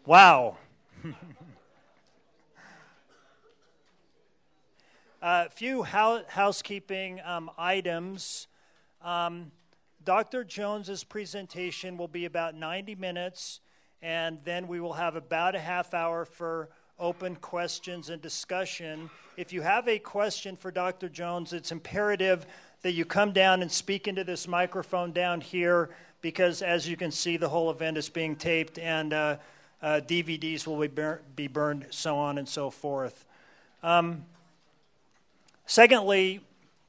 Wow. A few housekeeping items. Dr. Jones's presentation will be about 90 minutes, and then we will have about a half hour for open questions and discussion. If you have a question for Dr. Jones, it's imperative that you come down and speak into this microphone down here, because as you can see, the whole event is being taped, and DVDs will be burned, so on and so forth. Secondly,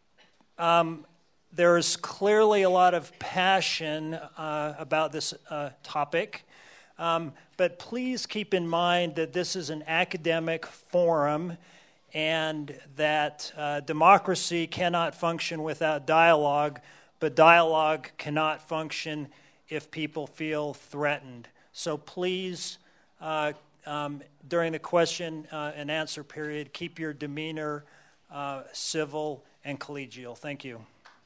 there's clearly a lot of passion about this topic, but please keep in mind that this is an academic forum and that democracy cannot function without dialogue, but dialogue cannot function if people feel threatened. So please, during the question and answer period, keep your demeanor civil and collegial. Thank you.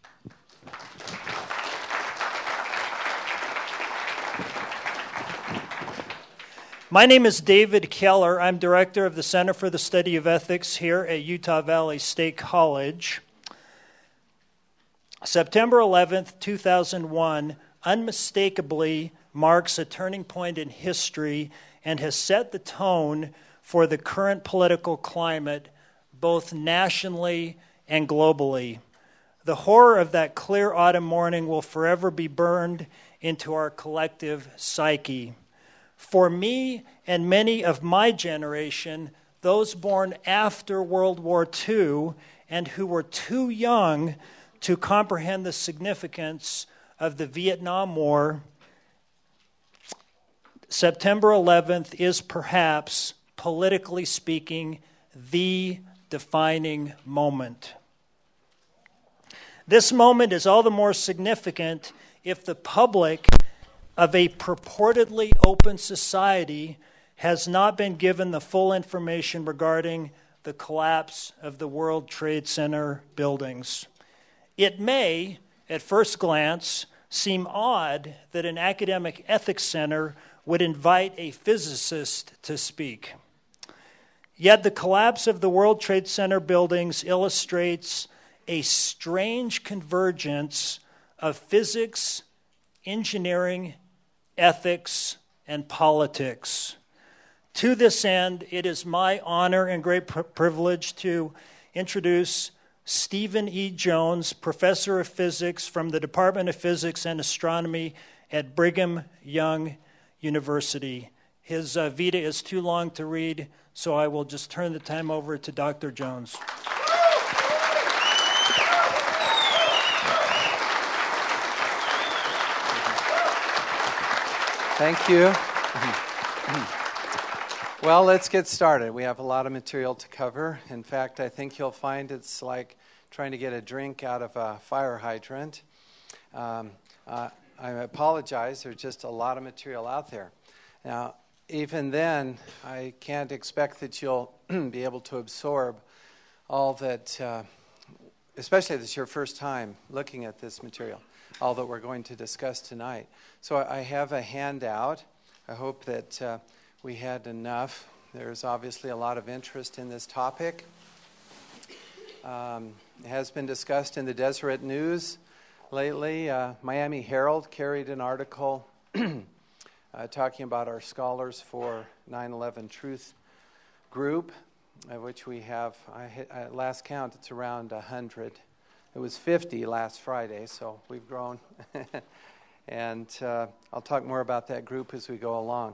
My name is David Keller. I'm director of the Center for the Study of Ethics here at Utah Valley State College. September 11th, 2001, unmistakably marks a turning point in history and has set the tone for the current political climate, both nationally and globally. The horror of that clear autumn morning will forever be burned into our collective psyche. For me and many of my generation, those born after World War II and who were too young to comprehend the significance of the Vietnam War, September 11th is perhaps, politically speaking, the defining moment. This moment is all the more significant if the public of a purportedly open society has not been given the full information regarding the collapse of the World Trade Center buildings. It may, at first glance, seem odd that an academic ethics center would invite a physicist to speak. Yet the collapse of the World Trade Center buildings illustrates a strange convergence of physics, engineering, ethics, and politics. To this end, it is my honor and great privilege to introduce Stephen E. Jones, Professor of Physics from the Department of Physics and Astronomy at Brigham Young University. His vita is too long to read, so I will just turn the time over to Dr. Jones. Thank you. Well, let's get started. We have a lot of material to cover. In fact, I think you'll find it's like trying to get a drink out of a fire hydrant. I apologize. There's just a lot of material out there. Now, even then, I can't expect that you'll be able to absorb all that, especially if it's your first time looking at this material, all that we're going to discuss tonight. So I have a handout. I hope that we had enough. There's obviously a lot of interest in this topic. It has been discussed in the Deseret News lately. Miami Herald carried an article talking about our Scholars for 9/11 Truth group, which we have, at last count, it's around 100. It was 50 last Friday, so we've grown. And I'll talk more about that group as we go along.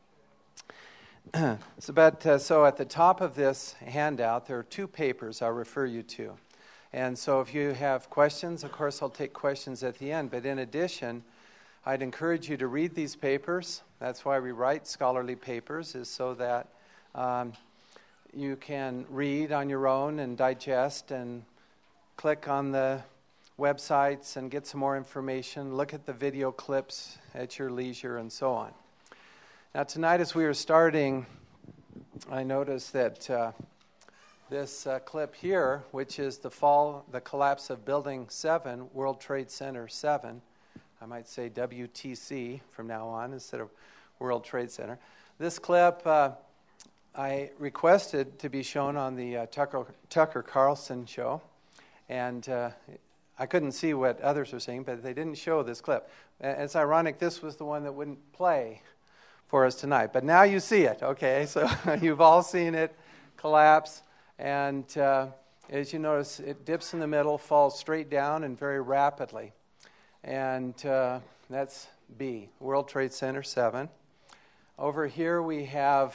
So at the top of this handout, there are two papers I'll refer you to. And so if you have questions, of course, I'll take questions at the end. But in addition, I'd encourage you to read these papers. That's why we write scholarly papers, is so that you can read on your own and digest and click on the websites and get some more information, look at the video clips at your leisure, and so on. Now, tonight as we were starting, I noticed that this clip here, which is the collapse of Building 7, World Trade Center 7, I might say WTC from now on instead of World Trade Center. This clip I requested to be shown on the Tucker Carlson show, and I couldn't see what others were saying, but they didn't show this clip. It's ironic, this was the one that wouldn't play for us tonight. But now you see it, okay? So you've all seen it collapse, and as you notice, it dips in the middle, falls straight down, and very rapidly. And that's B, World Trade Center 7. Over here we have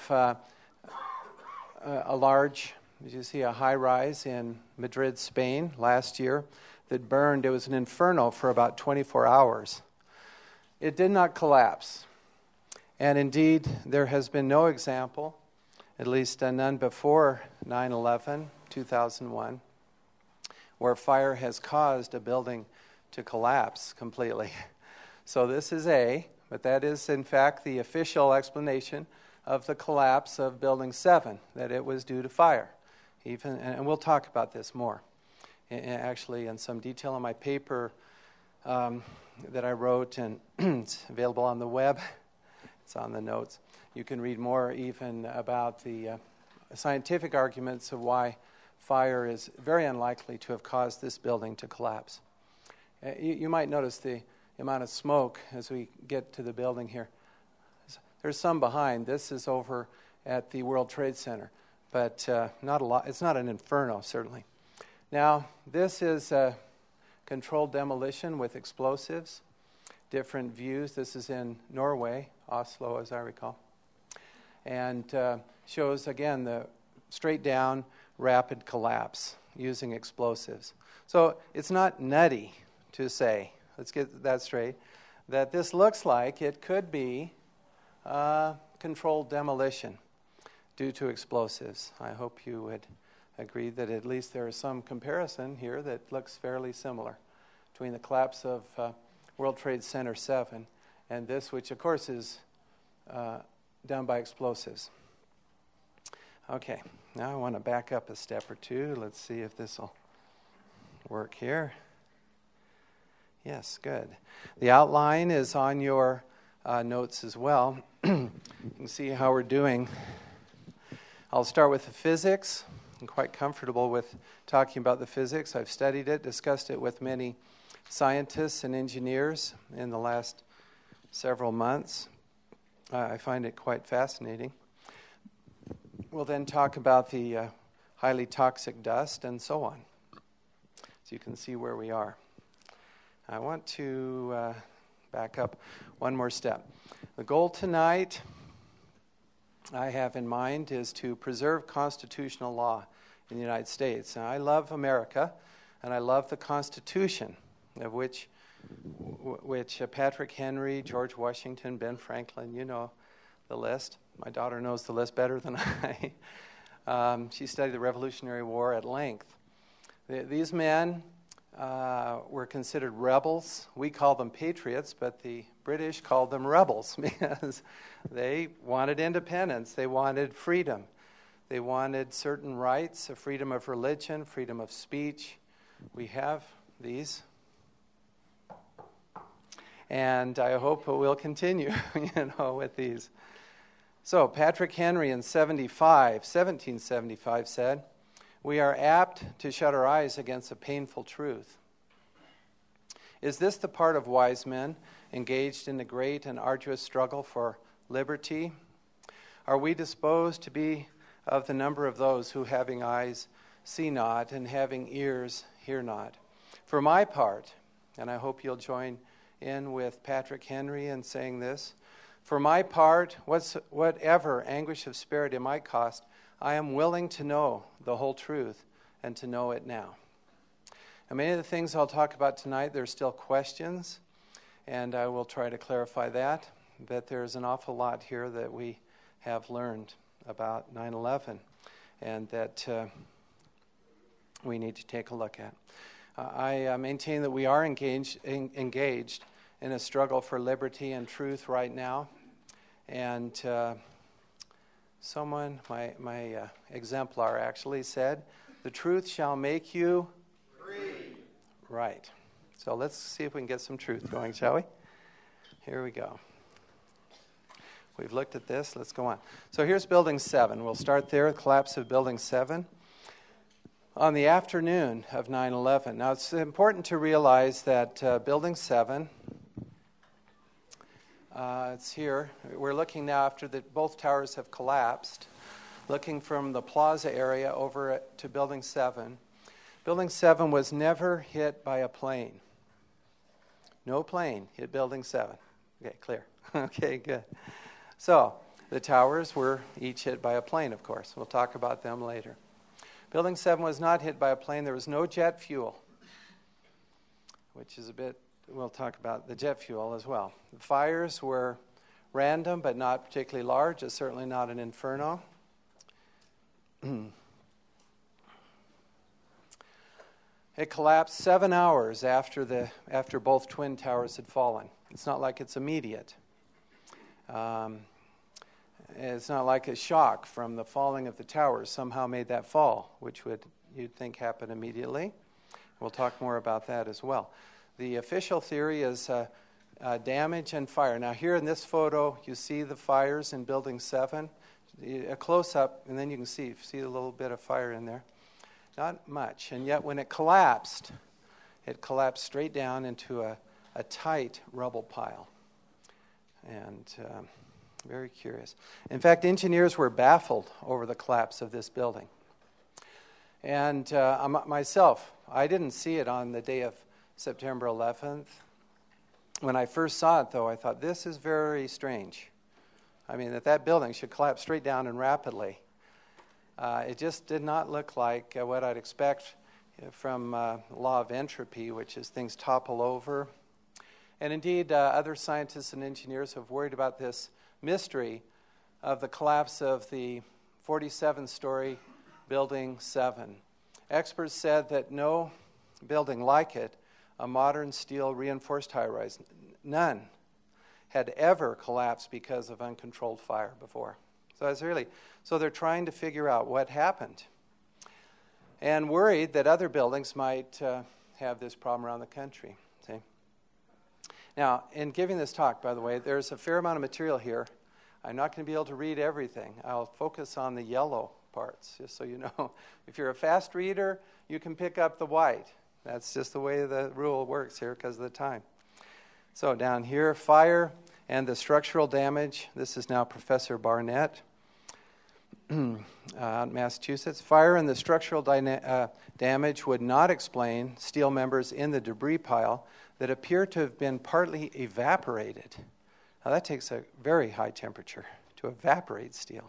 a large, as you see, a high-rise in Madrid, Spain, last year that burned. It was an inferno for about 24 hours. It did not collapse. And indeed, there has been no example, at least none before 9/11, 2001, where fire has caused a building to collapse completely. So this is A, but that is in fact the official explanation of the collapse of Building 7, that it was due to fire. And we'll talk about this more, actually in some detail in my paper that I wrote, and it's available on the web. It's on the notes. You can read more even about the scientific arguments of why fire is very unlikely to have caused this building to collapse. You might notice the amount of smoke as we get to the building here. There's some behind. This is over at the World Trade Center, but not a lot. It's not an inferno, certainly. Now, this is a controlled demolition with explosives, different views. This is in Norway, Oslo, as I recall, and shows, again, the straight down, rapid collapse using explosives. So it's not nutty to say, let's get that straight, that this looks like it could be controlled demolition due to explosives. I hope you would agree that at least there is some comparison here that looks fairly similar between the collapse of World Trade Center 7 and this, which of course is done by explosives. Okay, now I want to back up a step or two. Let's see if this will work here. Yes, good. The outline is on your notes as well. You can see how we're doing. I'll start with the physics. I'm quite comfortable with talking about the physics. I've studied it, discussed it with many scientists and engineers in the last several months. I find it quite fascinating. We'll then talk about the highly toxic dust and so on. So you can see where we are. I want to back up one more step. The goal tonight I have in mind is to preserve constitutional law in the United States. Now, I love America, and I love the Constitution, of which Patrick Henry, George Washington, Ben Franklin, you know the list. My daughter knows the list better than I. She studied the Revolutionary War at length. These men were considered rebels. We call them patriots, but the British called them rebels because they wanted independence. They wanted freedom. They wanted certain rights, a freedom of religion, freedom of speech. We have these. And I hope we'll continue, with these. So Patrick Henry in 1775 said, "We are apt to shut our eyes against a painful truth. Is this the part of wise men engaged in the great and arduous struggle for liberty? Are we disposed to be of the number of those who, having eyes, see not, and having ears, hear not? For my part," and I hope you'll join in with Patrick Henry in saying this, "for my part, whatever anguish of spirit it might cost, I am willing to know the whole truth and to know it now." And many of the things I'll talk about tonight, there's still questions, and I will try to clarify that. But there's an awful lot here that we have learned about 9/11 and that we need to take a look at. I maintain that we are engaged in a struggle for liberty and truth right now. And someone, my exemplar actually said, "The truth shall make you free." Right. So let's see if we can get some truth going, shall we? Here we go. We've looked at this. Let's go on. So here's Building 7. We'll start there, the collapse of Building 7. On the afternoon of 9/11. Now, it's important to realize that Building 7, it's here. We're looking now after both towers have collapsed, looking from the plaza area over to Building 7. Building 7 was never hit by a plane. No plane hit Building 7. Okay, clear. Okay, good. So, the towers were each hit by a plane, of course. We'll talk about them later. Building 7 was not hit by a plane. There was no jet fuel, which is we'll talk about the jet fuel as well. The fires were random, but not particularly large. It's certainly not an inferno. It collapsed 7 hours after both twin towers had fallen. It's not like it's immediate. It's not like a shock from the falling of the towers somehow made that fall, which you'd think happen immediately. We'll talk more about that as well. The official theory is damage and fire. Now here in this photo, you see the fires in Building 7. A close-up, and then you can see a little bit of fire in there. Not much. And yet when it collapsed straight down into a tight rubble pile. And very curious. In fact, engineers were baffled over the collapse of this building. And myself, I didn't see it on the day of September 11th. When I first saw it, though, I thought, this is very strange. I mean, that building should collapse straight down and rapidly. It just did not look like what I'd expect from law of entropy, which is things topple over. And indeed, other scientists and engineers have worried about this mystery of the collapse of the 47-story Building 7. Experts said that no building like it, a modern steel reinforced high-rise, none had ever collapsed because of uncontrolled fire before. So they're trying to figure out what happened, and worried that other buildings might have this problem around the country. See? Now, in giving this talk, by the way, there's a fair amount of material here. I'm not going to be able to read everything. I'll focus on the yellow parts, just so you know. If you're a fast reader, you can pick up the white. That's just the way the rule works here because of the time. So down here, fire and the structural damage. This is now Professor Barnett out in Massachusetts. Fire and the structural damage would not explain steel members in the debris pile that appear to have been partly evaporated. Now that takes a very high temperature to evaporate steel.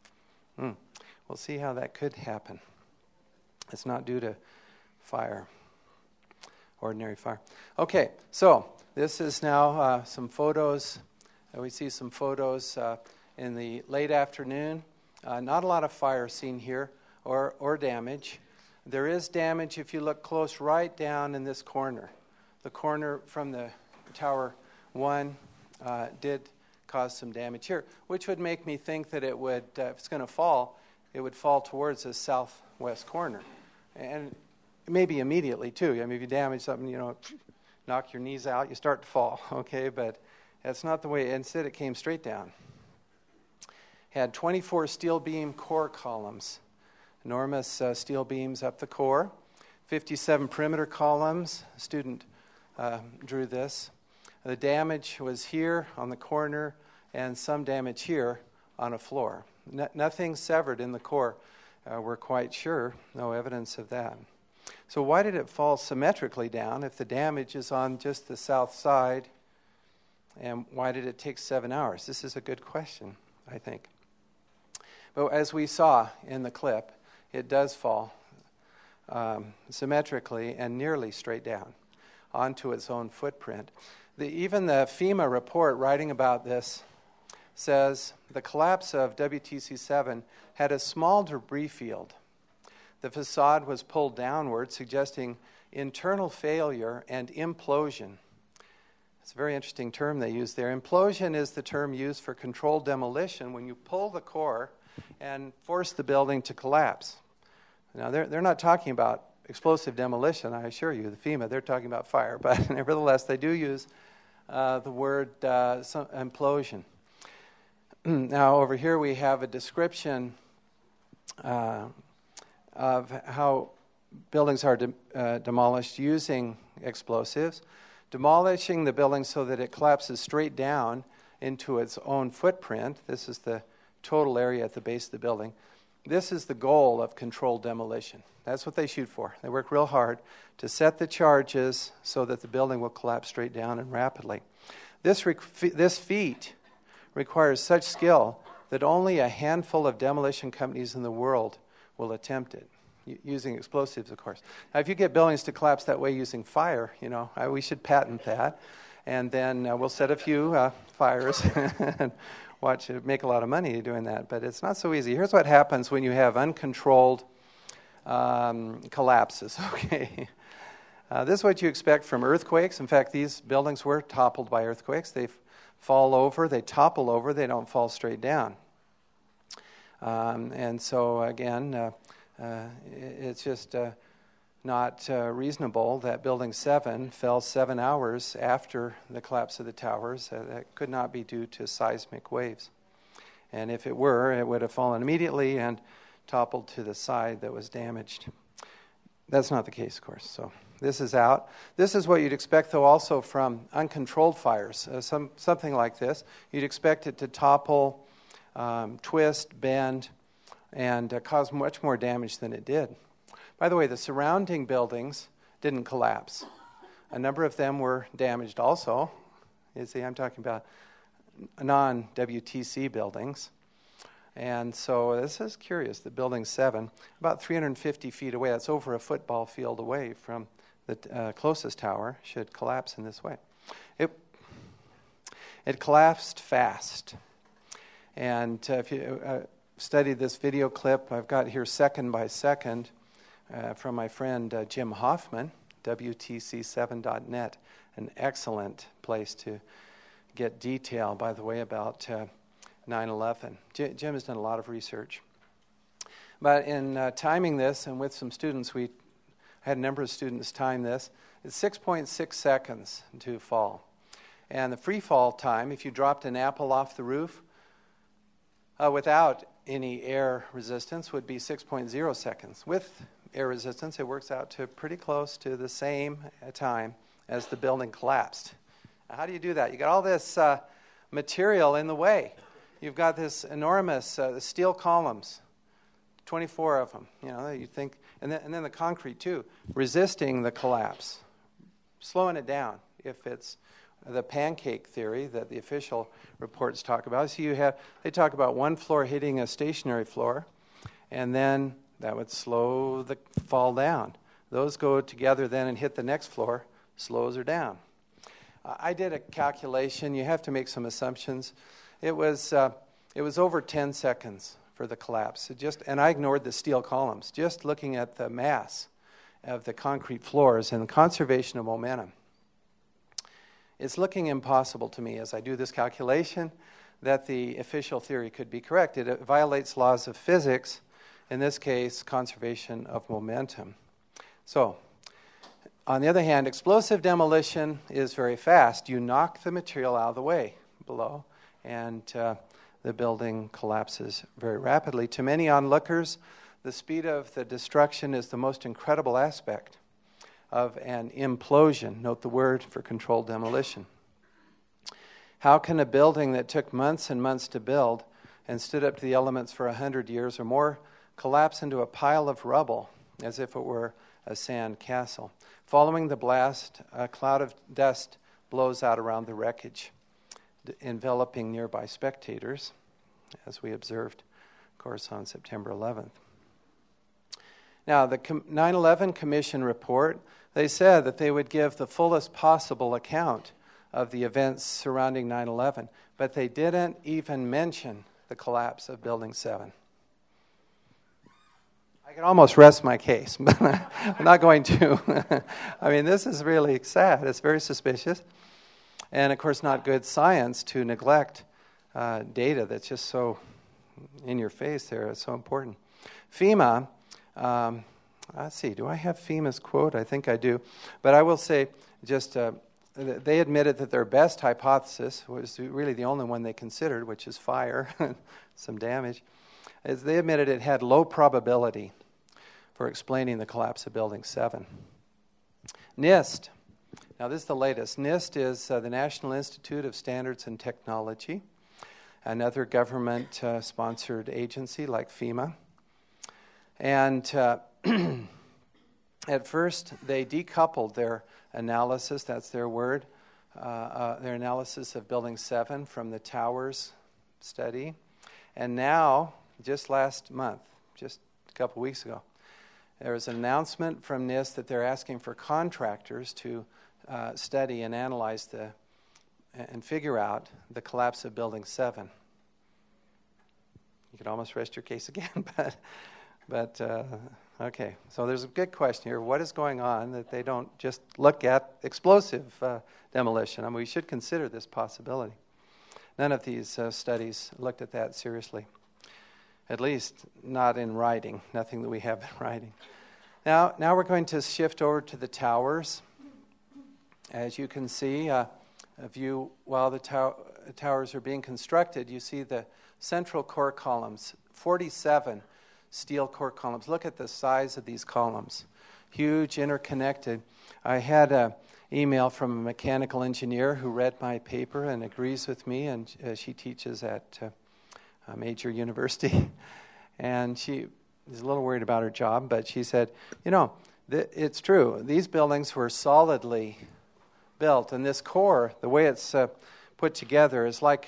We'll see how that could happen. It's not due to fire, ordinary fire. Okay, so this is now some photos. We see some photos in the late afternoon. Not a lot of fire seen here or damage. There is damage if you look close right down in this corner. The corner from the Tower 1 did cause some damage here, which would make me think that it would, if it's going to fall, it would fall towards the southwest corner. And maybe immediately, too. I mean, if you damage something, knock your knees out, you start to fall, okay? But that's not the way. Instead, it came straight down. Had 24 steel beam core columns, enormous steel beams up the core, 57 perimeter columns. A student drew this. The damage was here on the corner and some damage here on a floor. Nothing severed in the core, we're quite sure. No evidence of that. So why did it fall symmetrically down if the damage is on just the south side? And why did it take 7 hours? This is a good question, I think. But as we saw in the clip, it does fall symmetrically and nearly straight down onto its own footprint. Even the FEMA report writing about this says the collapse of WTC-7 had a small debris field. The facade was pulled downward, suggesting internal failure and implosion. It's a very interesting term they use there. Implosion is the term used for controlled demolition when you pull the core and force the building to collapse. Now, they're not talking about explosive demolition, I assure you, the FEMA, they're talking about fire, but nevertheless, they do use the word implosion. Now, over here we have a description of how buildings are demolished using explosives. Demolishing the building so that it collapses straight down into its own footprint. This is the total area at the base of the building. This is the goal of controlled demolition. That's what they shoot for. They work real hard to set the charges so that the building will collapse straight down and rapidly. This feat requires such skill that only a handful of demolition companies in the world will attempt it, using explosives, of course. Now, if you get buildings to collapse that way using fire, we should patent that. And then we'll set a few fires and watch it make a lot of money doing that. But it's not so easy. Here's what happens when you have uncontrolled collapses. Okay, this is what you expect from earthquakes. In fact, these buildings were toppled by earthquakes. They fall over, they topple over, they don't fall straight down. And so, again, it's just not reasonable that Building 7 fell 7 hours after the collapse of the towers. That could not be due to seismic waves. And if it were, it would have fallen immediately and toppled to the side that was damaged. That's not the case, of course. So this is out. This is what you'd expect, though, also from uncontrolled fires. Something like this. You'd expect it to topple, twist, bend, and cause much more damage than it did. By the way, the surrounding buildings didn't collapse. A number of them were damaged also. You see, I'm talking about non-WTC buildings. And so this is curious, the Building 7, about 350 feet away, that's over a football field away from the closest tower, should collapse in this way. It collapsed fast. And if you study this video clip, I've got here second by second from my friend Jim Hoffman, WTC7.net, an excellent place to get detail, by the way, about 9/11. Jim has done a lot of research. But in timing this, and with some students, we had a number of students time this, it's 6.6 seconds to fall. And the free fall time, if you dropped an apple off the roof without any air resistance, would be 6.0 seconds. With air resistance, it works out to pretty close to the same time as the building collapsed. Now, how do you do that? You got all this material in the way. You've got this enormous steel columns, 24 of them. You think, and then the concrete too, resisting the collapse, slowing it down. If it's the pancake theory that the official reports talk about, so they talk about one floor hitting a stationary floor, and then that would slow the fall down. Those go together then and hit the next floor, slows her down. I did a calculation. You have to make some assumptions. It was over 10 seconds for the collapse. And I ignored the steel columns, just looking at the mass of the concrete floors and the conservation of momentum. It's looking impossible to me as I do this calculation that the official theory could be correct. It violates laws of physics, in this case, conservation of momentum. So, on the other hand, explosive demolition is very fast. You knock the material out of the way below, and the building collapses very rapidly. To many onlookers, the speed of the destruction is the most incredible aspect of an implosion. Note the word for controlled demolition. How can a building that took months and months to build and stood up to the elements for 100 years or more collapse into a pile of rubble as if it were a sand castle? Following the blast, a cloud of dust blows out around the wreckage, enveloping nearby spectators, as we observed, of course, on September 11th. Now, the 9/11 Commission report, they said that they would give the fullest possible account of the events surrounding 9/11, but they didn't even mention the collapse of Building 7. I can almost rest my case, but I'm not going to. I mean, this is really sad. It's very suspicious. And, of course, not good science to neglect data that's just so in your face there. It's so important. FEMA, let's see, do I have FEMA's quote? I think I do. But I will say just they admitted that their best hypothesis was really the only one they considered, which is fire, some damage, is they admitted it had low probability for explaining the collapse of Building 7. NIST. Now, this is the latest. NIST is the National Institute of Standards and Technology, another government-sponsored agency like FEMA. And at first, they decoupled their analysis, that's their word, their analysis of Building 7 from the towers study. And now, just last month, just a couple weeks ago, there was an announcement from NIST that they're asking for contractors to study and analyze and figure out the collapse of Building 7. You could almost rest your case again, but okay. So there's a good question here. What is going on that they don't just look at explosive demolition? I mean, we should consider this possibility. None of these studies looked at that seriously, at least not in writing, nothing that we have in writing. Now we're going to shift over to the towers. As you can see, while the towers are being constructed, you see the central core columns, 47 steel core columns. Look at the size of these columns. Huge, interconnected. I had an email from a mechanical engineer who read my paper and agrees with me, and she teaches at a major university. And she is a little worried about her job, but she said, it's true. These buildings were solidly built, and this core, the way it's put together, is like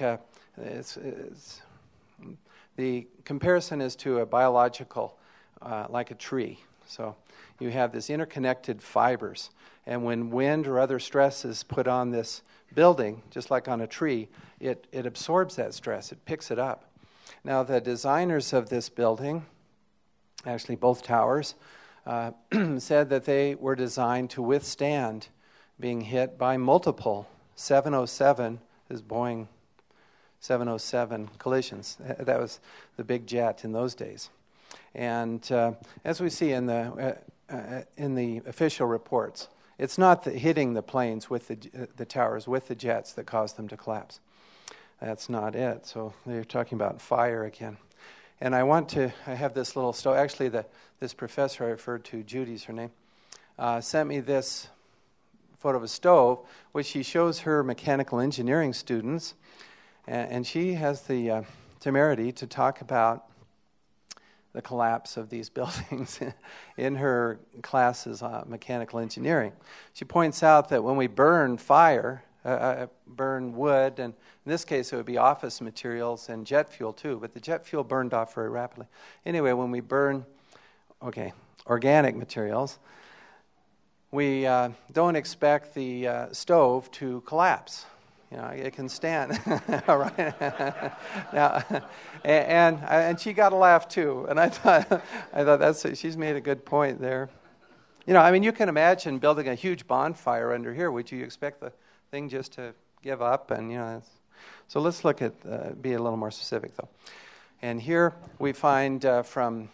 the comparison is to a biological, like a tree. So you have this interconnected fibers, and when wind or other stress is put on this building, just like on a tree, it absorbs that stress, it picks it up. Now the designers of this building, actually both towers, said that they were designed to withstand being hit by multiple 707, this Boeing 707 collisions. That was the big jet in those days. And as we see in the official reports, it's not hitting the planes with the towers with the jets that caused them to collapse. That's not it. So they're talking about fire again. And I have this little stove. Actually, this professor I referred to, Judy's her name, sent me this photo of a stove, which she shows her mechanical engineering students. And she has the temerity to talk about the collapse of these buildings in her classes on mechanical engineering. She points out that when we burn burn wood, and in this case it would be office materials and jet fuel too, but the jet fuel burned off very rapidly. Anyway, when we burn organic materials, we don't expect the stove to collapse. It can stand. All right. Now, and she got a laugh too. And I thought she's made a good point there. You can imagine building a huge bonfire under here. Would you expect the thing just to give up? And so let's look at be a little more specific though. And here we find from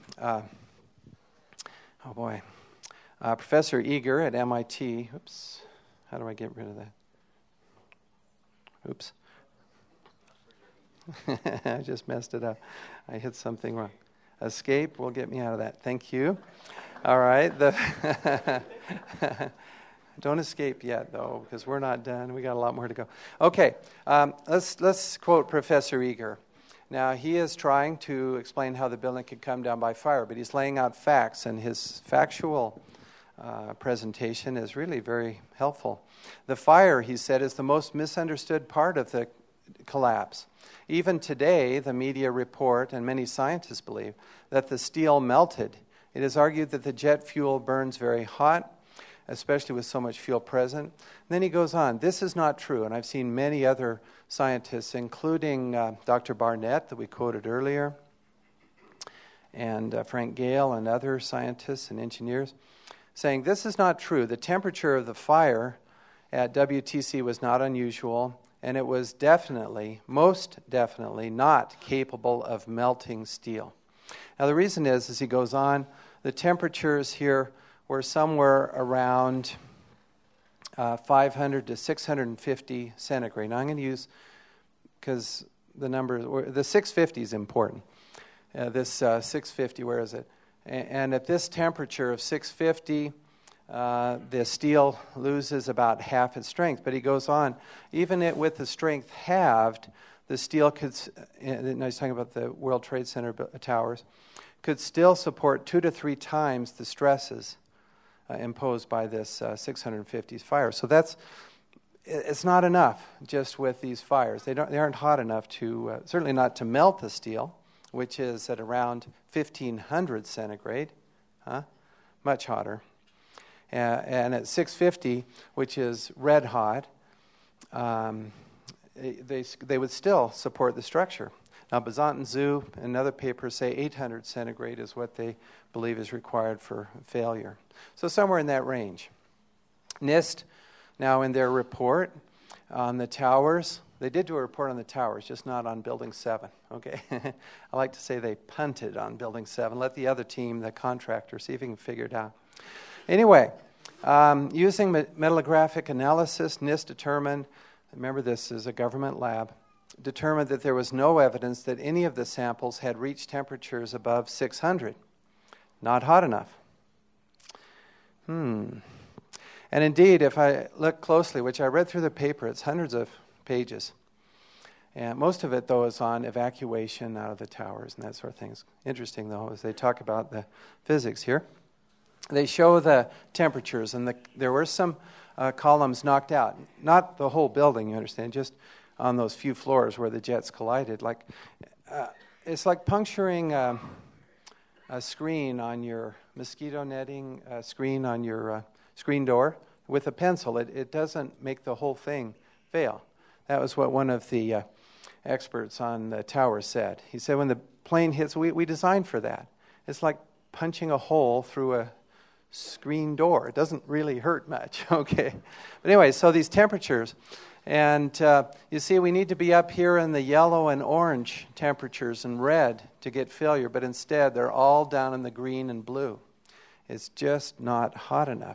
Professor Eager at MIT. Oops. How do I get rid of that? Oops. I just messed it up. I hit something wrong. Escape will get me out of that. Thank you. All right. Don't escape yet, though, because we're not done. We got a lot more to go. Okay. Let's quote Professor Eager. Now, he is trying to explain how the building could come down by fire, but he's laying out facts, and his factual presentation is really very helpful. The fire, he said, is the most misunderstood part of the collapse. Even today, the media report, and many scientists believe, that the steel melted. It is argued that the jet fuel burns very hot, especially with so much fuel present. And then he goes on, this is not true, and I've seen many other scientists, including Dr. Barnett, that we quoted earlier, and Frank Gale and other scientists and engineers, saying this is not true. The temperature of the fire at WTC was not unusual, and it was most definitely not capable of melting steel. Now the reason is, as he goes on, the temperatures here were somewhere around 500 to 650 centigrade. Now I'm going to use, because the 650 is important. This 650, where is it? And at this temperature of 650, the steel loses about half its strength. But he goes on, even with the strength halved, the steel could, and he's talking about the World Trade Center towers, could still support 2 to 3 times the stresses imposed by this 650 fire. So it's not enough just with these fires. They aren't hot enough to, certainly not to melt the steel, which is at around 1500 centigrade, much hotter. And at 650, which is red hot, they would still support the structure. Now, Bazant and Zhu and other papers say 800 centigrade is what they believe is required for failure. So somewhere in that range. NIST, now in their report on the towers, they did do a report on the towers, just not on Building 7, okay? I like to say they punted on Building 7. Let the other team, the contractor, see if he can figure it out. Anyway, using metallographic analysis, NIST determined, remember this is a government lab, determined that there was no evidence that any of the samples had reached temperatures above 600. Not hot enough. And indeed, if I look closely, which I read through the paper, it's hundreds of pages. And most of it, though, is on evacuation out of the towers and that sort of thing. It's interesting, though, as they talk about the physics here. They show the temperatures, and there were some columns knocked out. Not the whole building, you understand, just on those few floors where the jets collided. It's like puncturing a screen on your mosquito netting screen on your screen door with a pencil. It doesn't make the whole thing fail. That was what one of the experts on the tower said. He said when the plane hits, we designed for that. It's like punching a hole through a screen door. It doesn't really hurt much, okay? But anyway, so these temperatures, and you see we need to be up here in the yellow and orange temperatures and red to get failure, but instead they're all down in the green and blue. It's just not hot enough.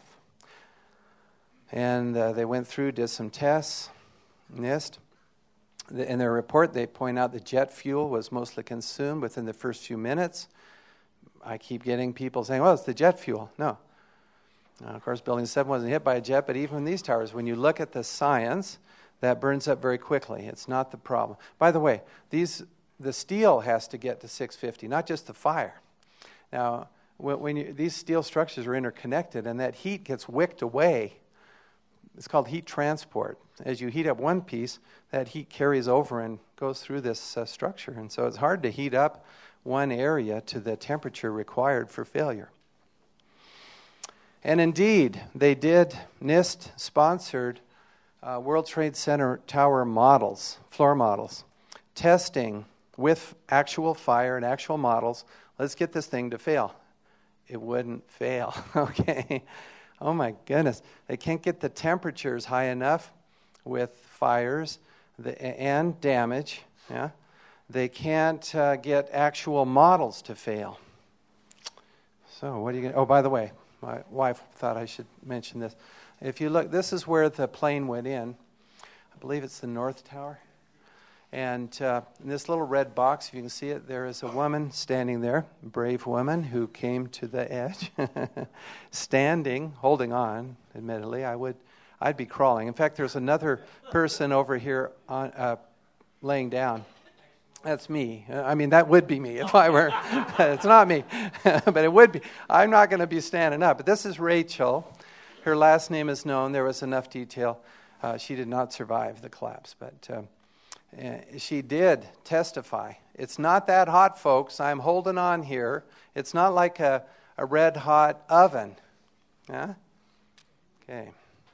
And they went through, did some tests, NIST. In their report, they point out that jet fuel was mostly consumed within the first few minutes. I keep getting people saying, well, it's the jet fuel. No. Of course, Building 7 wasn't hit by a jet, but even these towers, when you look at the science, that burns up very quickly. It's not the problem. By the way, the steel has to get to 650, not just the fire. Now, these steel structures are interconnected, and that heat gets wicked away. It's called heat transport. As you heat up one piece, that heat carries over and goes through this structure. And so it's hard to heat up one area to the temperature required for failure. And indeed, they did, NIST sponsored World Trade Center tower models, floor models, testing with actual fire and actual models. Let's get this thing to fail. It wouldn't fail, okay? Oh my goodness. They can't get the temperatures high enough with fires and damage. Yeah? They can't get actual models to fail. So what are you going to... Oh, by the way, my wife thought I should mention this. If you look, this is where the plane went in. I believe it's the North Tower. And in this little red box, if you can see it, there is a woman standing there, a brave woman who came to the edge, standing, holding on, admittedly. I'd be crawling. In fact, there's another person over here laying down. That's me. I mean, that would be me if I were. It's not me, but it would be. I'm not going to be standing up. But this is Rachel. Her last name is known. There was enough detail. She did not survive the collapse, but she did testify. It's not that hot, folks. I'm holding on here. It's not like a red-hot oven. Yeah? Okay.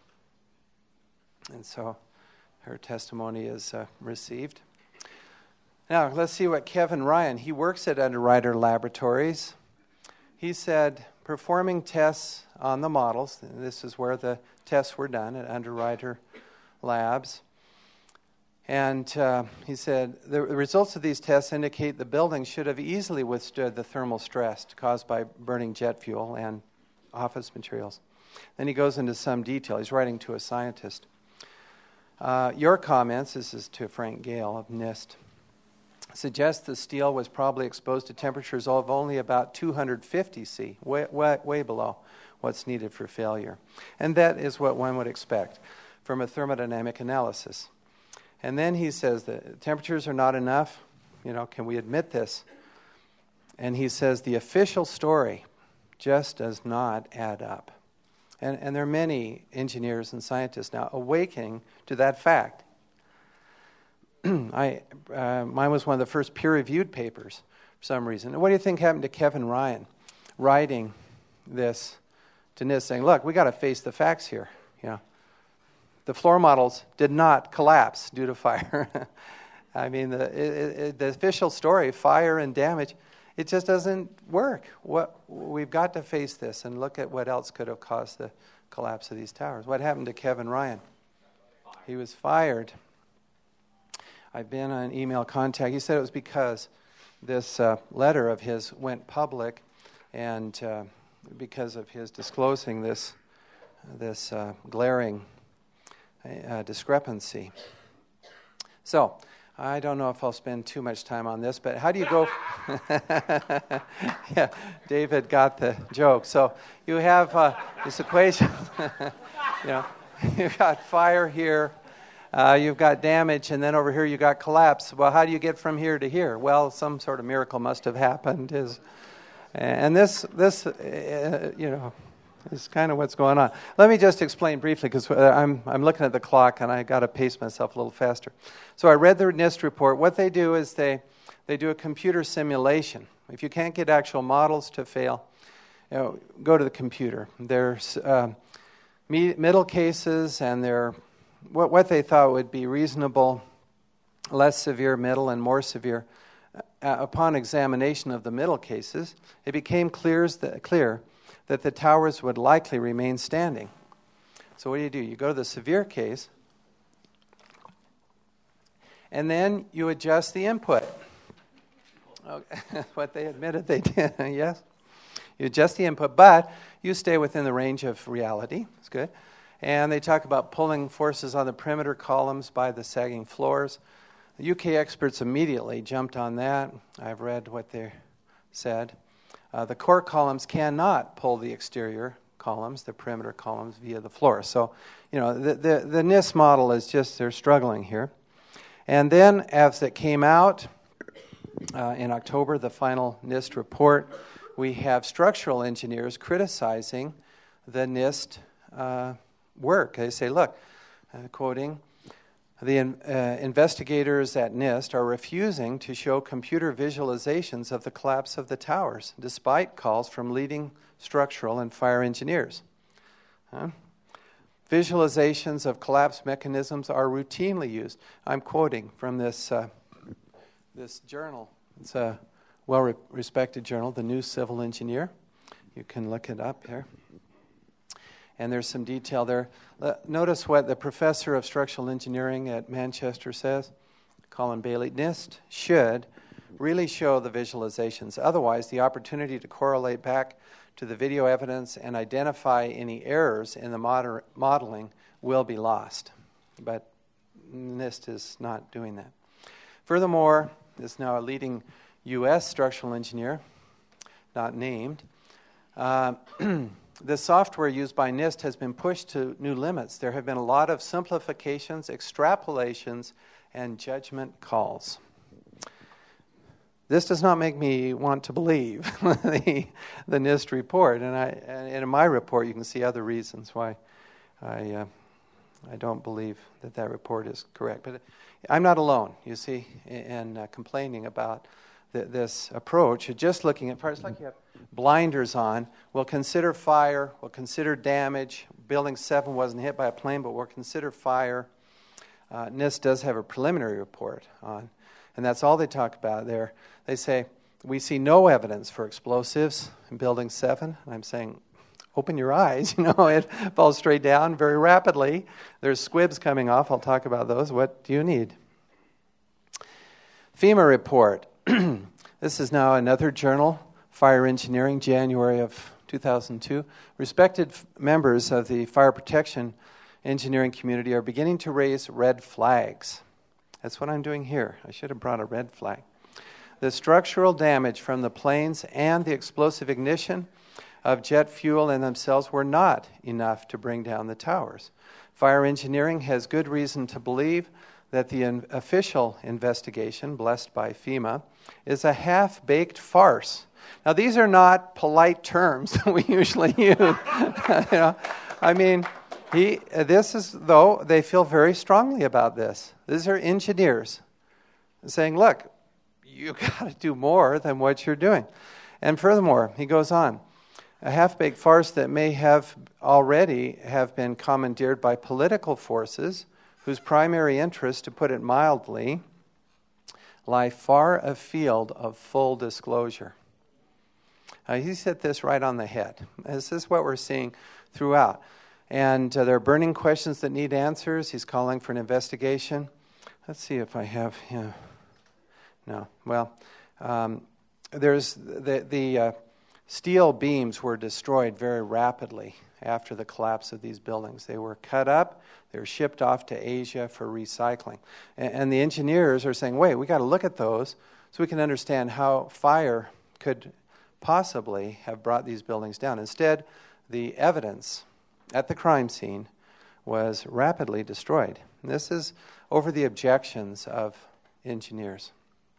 And so her testimony is received. Now, let's see what Kevin Ryan, he works at Underwriter Laboratories. He said, performing tests on the models, and this is where the tests were done at Underwriter Labs. And he said, the results of these tests indicate the building should have easily withstood the thermal stress caused by burning jet fuel and office materials. Then he goes into some detail. He's writing to a scientist. Your comments, this is to Frank Gale of NIST, suggest the steel was probably exposed to temperatures of only about 250 C, way below what's needed for failure. And that is what one would expect from a thermodynamic analysis. And then he says that temperatures are not enough. Can we admit this? And he says the official story just does not add up. And there are many engineers and scientists now awakening to that fact. Mine was one of the first peer-reviewed papers for some reason. And what do you think happened to Kevin Ryan writing this to NIST, saying, look, we got to face the facts here. The floor models did not collapse due to fire. I mean, the official story, fire and damage, it just doesn't work. We've got to face this and look at what else could have caused the collapse of these towers. What happened to Kevin Ryan? He was fired. I've been on email contact. He said it was because this letter of his went public, and because of his disclosing this glaring discrepancy. So, I don't know if I'll spend too much time on this, but how do you go? Yeah, David got the joke. So you have this equation. You've got fire here, you've got damage, and then over here you got collapse. Well, how do you get from here to here? Well, some sort of miracle must have happened. And this is kind of what's going on. Let me just explain briefly, because I'm looking at the clock and I got to pace myself a little faster. So I read the NIST report. What they do is they do a computer simulation. If you can't get actual models to fail, go to the computer. There's middle cases, and they're what they thought would be reasonable, less severe, middle, and more severe. Upon examination of the middle cases, it became clear that the towers would likely remain standing. So what do? You go to the severe case, and then you adjust the input. Okay. What they admitted they did, yes. You adjust the input, but you stay within the range of reality. It's good. And they talk about pulling forces on the perimeter columns by the sagging floors. The UK experts immediately jumped on that. I've read what they said. The core columns cannot pull the exterior columns, the perimeter columns, via the floor. So, the NIST model is just, they're struggling here. And then, as it came out in October, the final NIST report, we have structural engineers criticizing the NIST work. They say, look, quoting, the investigators at NIST are refusing to show computer visualizations of the collapse of the towers, despite calls from leading structural and fire engineers. Visualizations of collapse mechanisms are routinely used. I'm quoting from this journal. It's a well-respected journal, The New Civil Engineer. You can look it up here. And there's some detail there. Notice what the professor of structural engineering at Manchester says, Colin Bailey. NIST should really show the visualizations. Otherwise, the opportunity to correlate back to the video evidence and identify any errors in the modeling will be lost. But NIST is not doing that. Furthermore, there's now a leading U.S. structural engineer, not named. The software used by NIST has been pushed to new limits. There have been a lot of simplifications, extrapolations, and judgment calls. This does not make me want to believe the NIST report. And in my report, you can see other reasons why I don't believe that report is correct. But I'm not alone, you see, in complaining about this approach. Just looking at fire, it's like you have blinders on. We'll consider fire, we'll consider damage. Building 7 wasn't hit by a plane, but we'll consider fire. NIST does have a preliminary report on, and that's all they talk about there. They say, we see no evidence for explosives in Building 7. And I'm saying, open your eyes. It falls straight down very rapidly. There's squibs coming off. I'll talk about those. What do you need? FEMA report. This is now another journal, Fire Engineering, January of 2002. Respected members of the fire protection engineering community are beginning to raise red flags. That's what I'm doing here. I should have brought a red flag. The structural damage from the planes and the explosive ignition of jet fuel in themselves were not enough to bring down the towers. Fire engineering has good reason to believe that the official investigation, blessed by FEMA, is a half-baked farce. Now, these are not polite terms that we usually use. I mean, this is, though, they feel very strongly about this. These are engineers saying, look, you got to do more than what you're doing. And furthermore, he goes on, a half-baked farce that may have already have been commandeered by political forces whose primary interest, to put it mildly, lie far afield of full disclosure. He's hit this right on the head. This is what we're seeing throughout. And there are burning questions that need answers. He's calling for an investigation. Let's see if I have him. No. Well, there's the steel beams were destroyed very rapidly after the collapse of these buildings. They were cut up. They were shipped off to Asia for recycling. And the engineers are saying, wait, we got to look at those so we can understand how fire could possibly have brought these buildings down. Instead, the evidence at the crime scene was rapidly destroyed. And this is over the objections of engineers.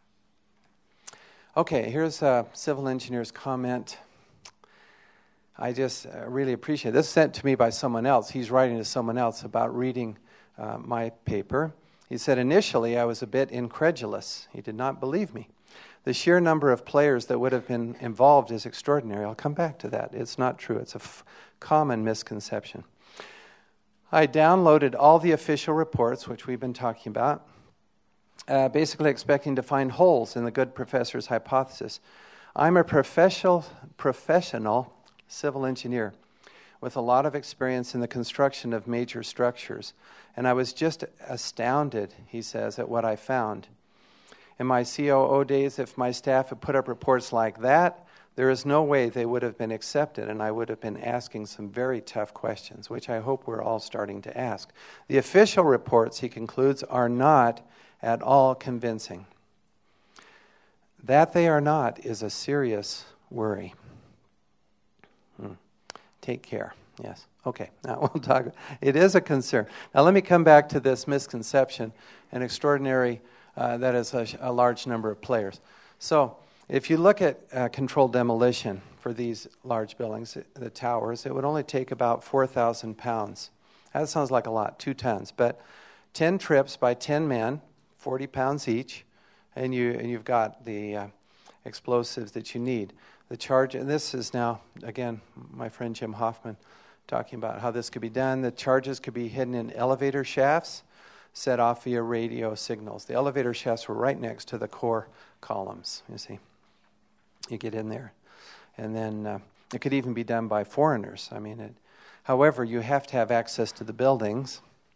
Okay, here's a civil engineer's comment. I just really appreciate it. This was sent to me by someone else. He's writing to someone else about reading my paper. He said, initially, I was a bit incredulous. He did not believe me. The sheer number of players that would have been involved is extraordinary. I'll come back to that. It's not true. It's a common misconception. I downloaded all the official reports, which we've been talking about, basically expecting to find holes in the good professor's hypothesis. I'm a professional civil engineer with a lot of experience in the construction of major structures, and I was just astounded, he says, at what I found. In my COO days, if my staff had put up reports like that, there is no way they would have been accepted, and I would have been asking some very tough questions, which I hope we're all starting to ask. The official reports, he concludes, are not at all convincing. That they are not is a serious worry. Take care. Yes. Okay. Now we'll talk. It is a concern. Now let me come back to this misconception, an extraordinary, that is a large number of players. So if you look at controlled demolition for these large buildings, the towers, it would only take about 4,000 pounds. That sounds like a lot, 2 tons. But 10 trips by 10 men, 40 pounds each, and you've got the explosives that you need. The charge, and this is now, again, my friend Jim Hoffman talking about how this could be done. The charges could be hidden in elevator shafts, set off via radio signals. The elevator shafts were right next to the core columns, you see. You get in there. And then it could even be done by foreigners. I mean, however, you have to have access to the buildings.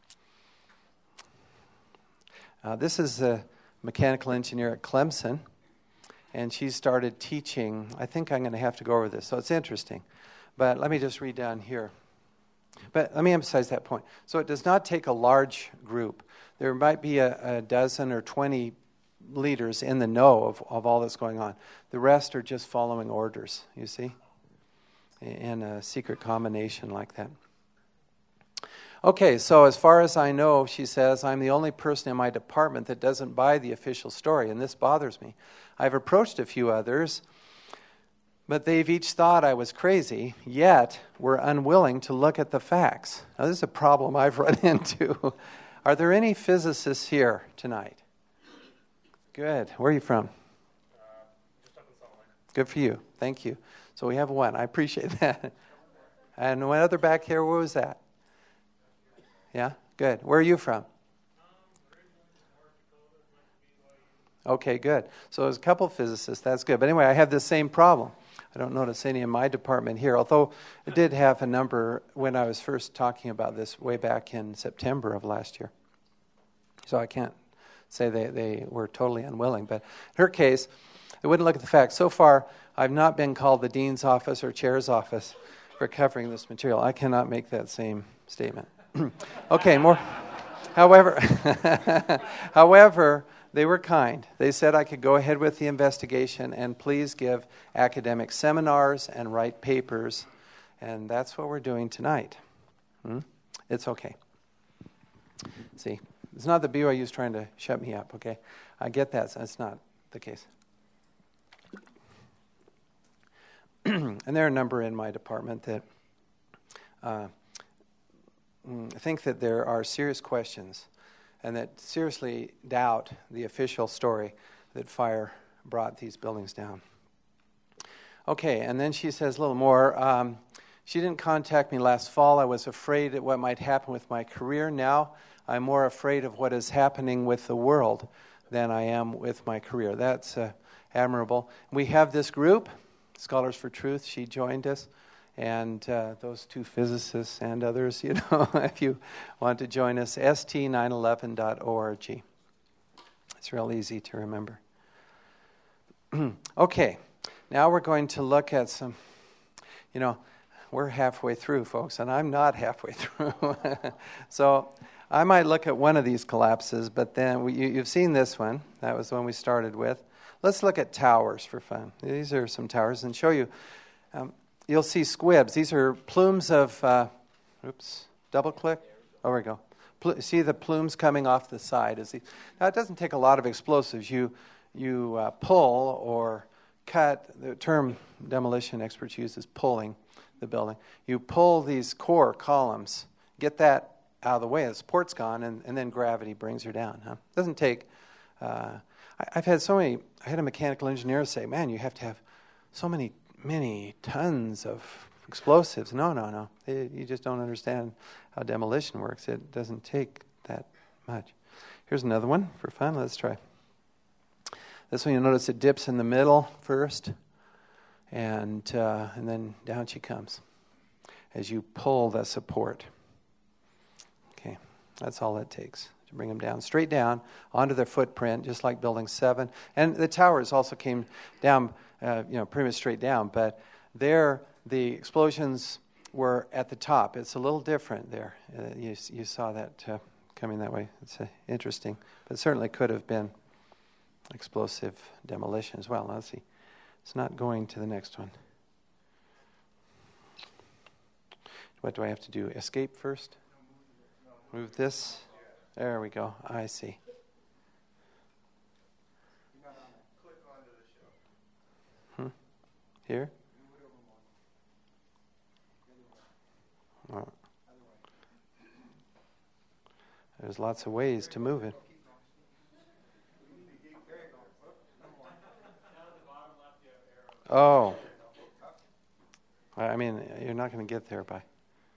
This is a mechanical engineer at Clemson, and she started teaching. I think I'm going to have to go over this, so it's interesting. But let me just read down here. But let me emphasize that point. So it does not take a large group. There might be a dozen or 20 leaders in the know of all that's going on. The rest are just following orders, you see, in a secret combination like that. Okay, so as far as I know, she says, I'm the only person in my department that doesn't buy the official story, and this bothers me. I've approached a few others, but they've each thought I was crazy, yet were unwilling to look at the facts. Now, this is a problem I've run into. Are there any physicists here tonight? Good. Where are you from? Just up in Salt Lake. Good for you. Thank you. So we have one. I appreciate that. And one other back here, where was that? Yeah? Good. Where are you from? Okay, good. So there's a couple physicists. That's good. But anyway, I have the same problem. I don't notice any in my department here, although I did have a number when I was first talking about this way back in September of last year. So I can't say they were totally unwilling. But in her case, They wouldn't look at the facts. So far, I've not been called the dean's office or chair's office for covering this material. I cannot make that same statement. Okay, more. However, they were kind. They said I could go ahead with the investigation and please give academic seminars and write papers. And that's what we're doing tonight. It's okay. See, it's not that BYU is trying to shut me up, okay? I get that. So that's not the case. And there are a number in my department that think that there are serious questions and that seriously doubt the official story that fire brought these buildings down. Okay, and then she says a little more. She didn't contact me last fall. I was afraid of what might happen with my career. Now I'm more afraid of what is happening with the world than I am with my career. That's admirable. We have this group, Scholars for Truth. She joined us. And those two physicists and others, if you want to join us, st911.org. It's real easy to remember. Okay, now we're going to look at some, we're halfway through, folks, and I'm not halfway through. So I might look at one of these collapses, but then you've seen this one. That was the one we started with. Let's look at towers for fun. These are some towers and show you. You'll see squibs. These are plumes of, double click. Oh, there we go. See the plumes coming off the side. Now, it doesn't take a lot of explosives. You pull or cut. The term demolition experts use is pulling the building. You pull these core columns, get that out of the way. The support's gone, and then gravity brings her down. It doesn't take... I've had I had a mechanical engineer say, man, you have to have so many tons of explosives. No. You just don't understand how demolition works. It doesn't take that much. Here's another one for fun. Let's try. This one, you'll notice it dips in the middle first, and then down she comes as you pull the support. Okay, that's all it takes to bring them down, straight down onto their footprint, just like Building 7. And the towers also came down, pretty much straight down. But there, the explosions were at the top. It's a little different there. You saw that coming that way. It's interesting. But it certainly could have been explosive demolition as well. Now, let's see. It's not going to the next one. What do I have to do? Escape first? Move this? There we go. I see. Here? Oh. There's lots of ways to move it. Oh. I mean, you're not going to get there by...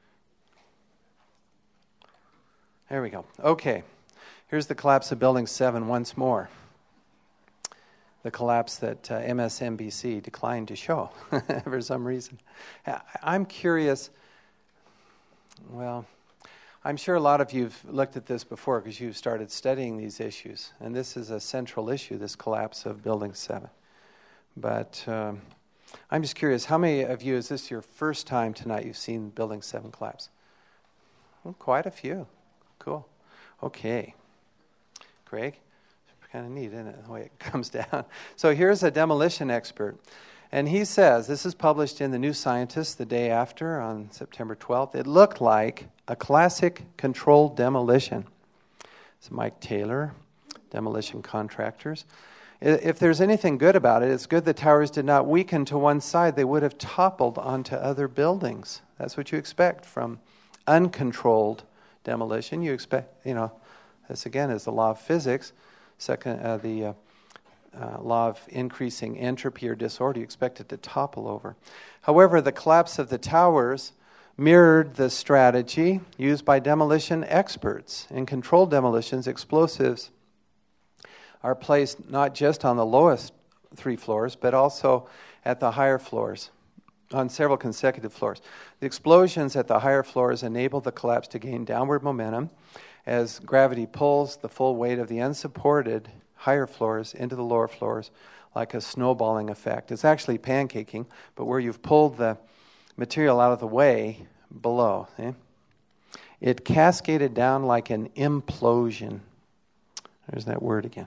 There we go. Okay. Here's the collapse of Building 7 once more. The collapse that MSNBC declined to show for some reason. I'm curious. Well, I'm sure a lot of you have looked at this before because you've started studying these issues. And this is a central issue, this collapse of Building 7. But I'm just curious, how many of you, is this your first time tonight you've seen Building 7 collapse? Well, quite a few. Cool. Okay. Greg? Kind of neat, isn't it, the way it comes down. So here's a demolition expert. And he says, this is published in the New Scientist the day after on September 12th. It looked like a classic controlled demolition. It's Mike Taylor, demolition contractors. If there's anything good about it, it's good the towers did not weaken to one side. They would have toppled onto other buildings. That's what you expect from uncontrolled demolition. You expect, this again is the law of physics. Second, the law of increasing entropy or disorder, you expect it to topple over. However, the collapse of the towers mirrored the strategy used by demolition experts. In controlled demolitions, explosives are placed not just on the lowest 3 floors, but also at the higher floors, on several consecutive floors. The explosions at the higher floors enable the collapse to gain downward momentum as gravity pulls the full weight of the unsupported higher floors into the lower floors, like a snowballing effect. It's actually pancaking, but where you've pulled the material out of the way below. See? It cascaded down like an implosion. There's that word again.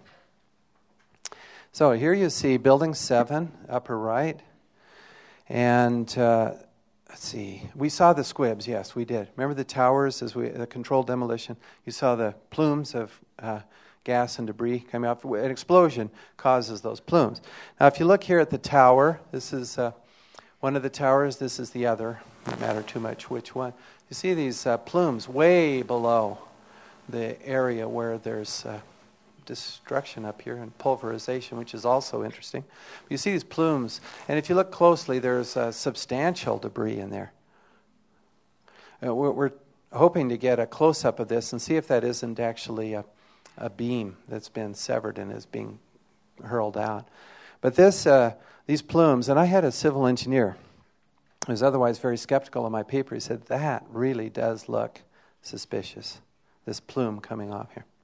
So here you see Building 7, upper right. And let's see. We saw the squibs. Yes, we did. Remember the towers as the controlled demolition? You saw the plumes of gas and debris coming up. An explosion causes those plumes. Now, if you look here at the tower, this is one of the towers. This is the other. Doesn't matter too much which one. You see these plumes way below the area where there's destruction up here and pulverization, which is also interesting. You see these plumes, and if you look closely, there's substantial debris in there. We're hoping to get a close-up of this and see if that isn't actually a beam that's been severed and is being hurled out. But these plumes, and I had a civil engineer who was otherwise very skeptical of my paper. He said, that really does look suspicious, this plume coming off here.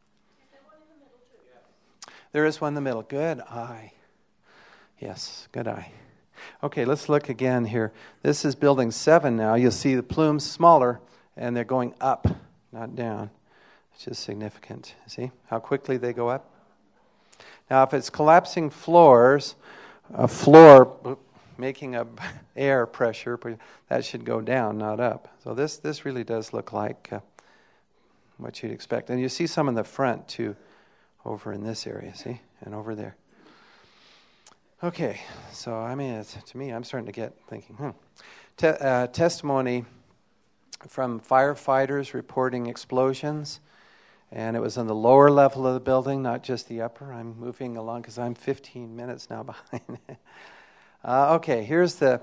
There is one in the middle. Good eye. Yes, good eye. Okay, let's look again here. This is Building 7 now. You'll see the plumes smaller, and they're going up, not down, which is significant. See how quickly they go up? Now, if it's collapsing floors, a floor making a air pressure, that should go down, not up. So this really does look like what you'd expect. And you see some in the front, too. Over in this area, see? And over there. Okay, so I mean, to me, I'm starting to get thinking, testimony from firefighters reporting explosions, and it was on the lower level of the building, not just the upper. I'm moving along because I'm 15 minutes now behind. Okay, here's the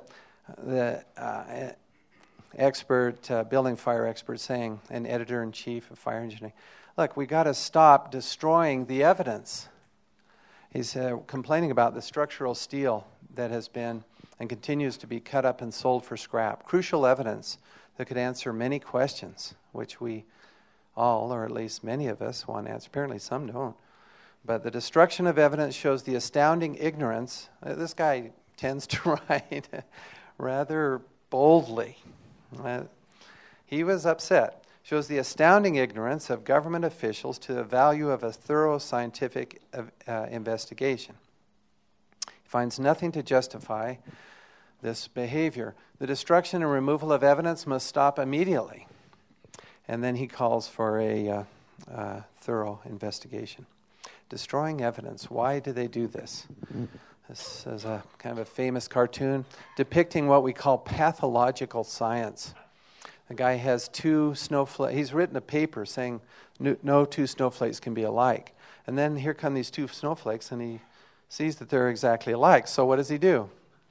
expert, building fire expert saying, an editor-in-chief of fire engineering, look, we got to stop destroying the evidence. He's complaining about the structural steel that has been and continues to be cut up and sold for scrap. Crucial evidence that could answer many questions, which we all, or at least many of us, want answered. Apparently some don't. But the destruction of evidence shows the astounding ignorance. This guy tends to write rather boldly. He was upset. Shows the astounding ignorance of government officials to the value of a thorough scientific investigation. He finds nothing to justify this behavior. The destruction and removal of evidence must stop immediately. And then he calls for a thorough investigation. Destroying evidence. Why do they do this? This is a kind of a famous cartoon depicting what we call pathological science. The guy has two snowflakes. He's written a paper saying no two snowflakes can be alike. And then here come these two snowflakes, and he sees that they're exactly alike. So what does he do?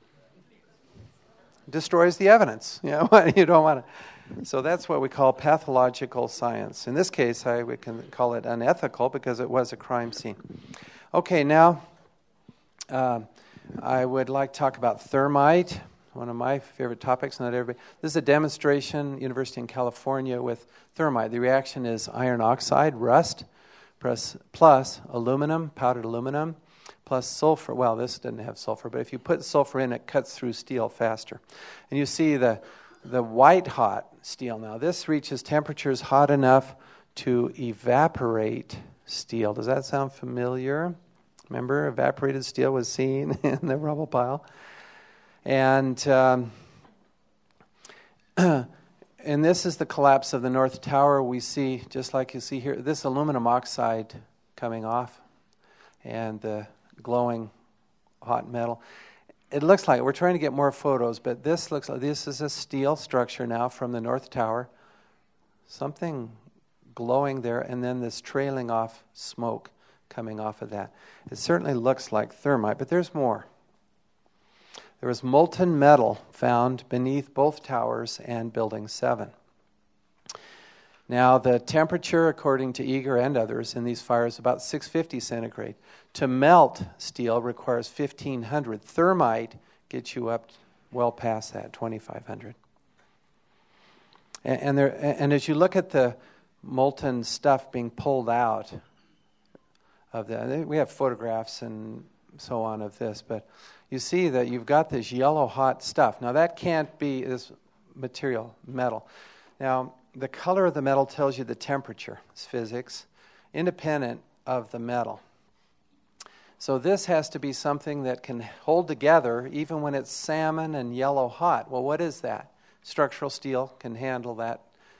Destroys the evidence. You don't want to. So that's what we call pathological science. In this case, we can call it unethical because it was a crime scene. Okay, now I would like to talk about thermite. One of my favorite topics, not everybody. This is a demonstration, University in California, with thermite. The reaction is iron oxide, rust, plus aluminum, powdered aluminum, plus sulfur. Well, this didn't have sulfur, but if you put sulfur in, it cuts through steel faster. And you see the white-hot steel now. This reaches temperatures hot enough to evaporate steel. Does that sound familiar? Remember, evaporated steel was seen in the rubble pile. And this is the collapse of the North Tower. We see, just like you see here, this aluminum oxide coming off and the glowing hot metal. It looks like, we're trying to get more photos, but this looks like this is a steel structure now from the North Tower. Something glowing there, and then this trailing off smoke coming off of that. It certainly looks like thermite, but there's more. There was molten metal found beneath both towers and Building 7. Now, the temperature, according to Eager and others, in these fires is about 650 centigrade. To melt steel requires 1,500. Thermite gets you up well past that, 2,500. And as you look at the molten stuff being pulled out of that, we have photographs and so on of this. But you see that you've got this yellow hot stuff. Now that can't be this material, metal. Now the color of the metal tells you the temperature. It's physics, independent of the metal. So this has to be something that can hold together even when it's salmon and yellow hot. Well, what is that? Structural steel can handle that,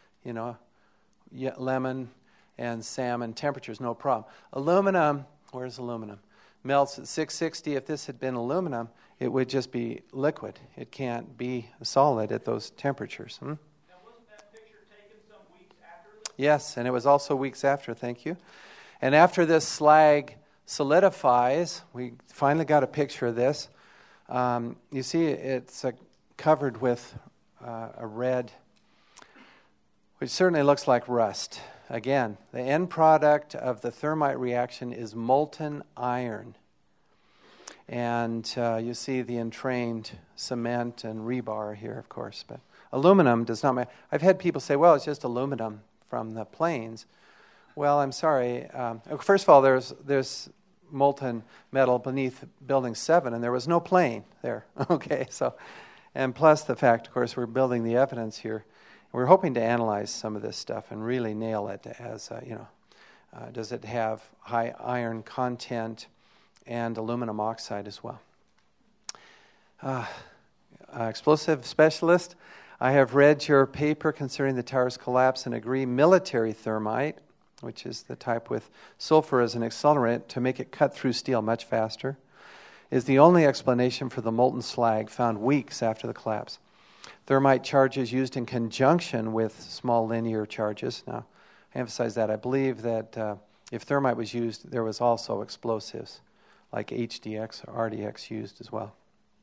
lemon and salmon temperatures, no problem. Aluminum, where's aluminum? Melts at 660. If this had been aluminum, it would just be liquid. It can't be solid at those temperatures. Now, wasn't that picture taken some weeks after this? Yes, and it was also weeks after, thank you. And after this slag solidifies, we finally got a picture of this. You see it's covered with a red, which certainly looks like rust. Again, the end product of the thermite reaction is molten iron. And you see the entrained cement and rebar here, of course. But aluminum does not matter. I've had people say, well, it's just aluminum from the plains. Well, I'm sorry. First of all, there's molten metal beneath Building 7, and there was no plane there. Okay, so, and plus the fact, of course, we're building the evidence here. We're hoping to analyze some of this stuff and really nail it as, does it have high iron content and aluminum oxide as well. Explosive specialist, I have read your paper concerning the tower's collapse and agree military thermite, which is the type with sulfur as an accelerant to make it cut through steel much faster, is the only explanation for the molten slag found weeks after the collapse. Thermite charges used in conjunction with small linear charges. Now, I emphasize that. I believe that if thermite was used, there was also explosives like HDX or RDX used as well.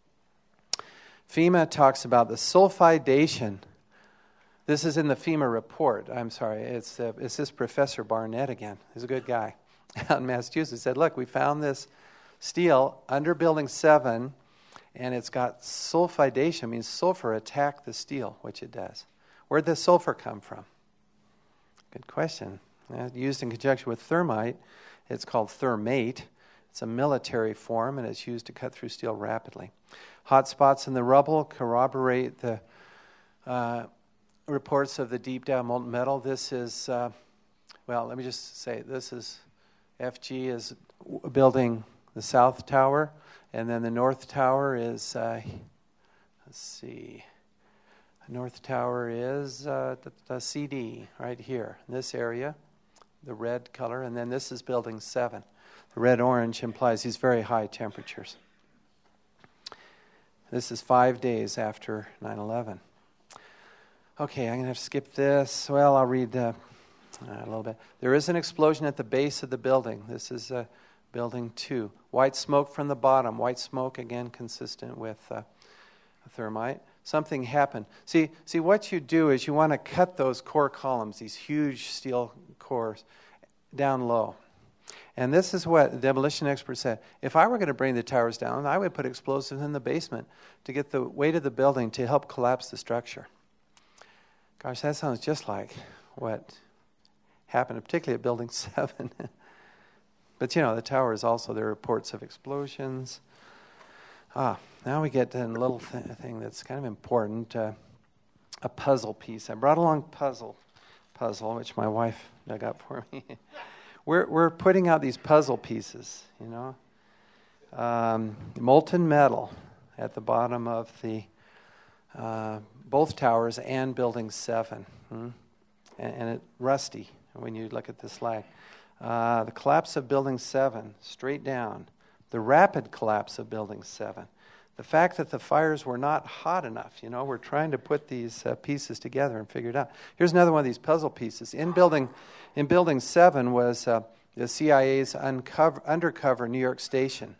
FEMA talks about the sulfidation. This is in the FEMA report. I'm sorry, it's this Professor Barnett again. He's a good guy out in Massachusetts. He said, look, we found this steel under Building 7, and it's got sulfidation, means sulfur attacked the steel, which it does. Where'd the sulfur come from? Good question. Used in conjunction with thermite, it's called thermate. It's a military form, and it's used to cut through steel rapidly. Hot spots in the rubble corroborate the reports of the deep down molten metal. This is, let me just say, this is FG is building the South Tower, and then the North Tower is, North Tower is the CD right here, in this area, the red color, and then this is Building 7. The red-orange implies these very high temperatures. This is 5 days after 9/11. Okay, I'm going to have to skip this. Well, I'll read a little bit. There is an explosion at the base of the building. This is Building 2. White smoke from the bottom. White smoke, again, consistent with thermite. Something happened. See, what you do is you want to cut those core columns, these huge steel cores, down low. And this is what the demolition expert said. If I were going to bring the towers down, I would put explosives in the basement to get the weight of the building to help collapse the structure. Gosh, that sounds just like what happened, particularly at Building 7. But, the tower is also, there are reports of explosions. Now we get to a little thing that's kind of important, a puzzle piece. I brought along puzzle, which my wife dug up for me. We're putting out these puzzle pieces, molten metal at the bottom of the both towers and Building 7, and it's rusty when you look at the slag. The collapse of Building 7, straight down. The rapid collapse of Building 7. The fact that the fires were not hot enough. We're trying to put these pieces together and figure it out. Here's another one of these puzzle pieces. In Building 7 was the CIA's undercover New York station.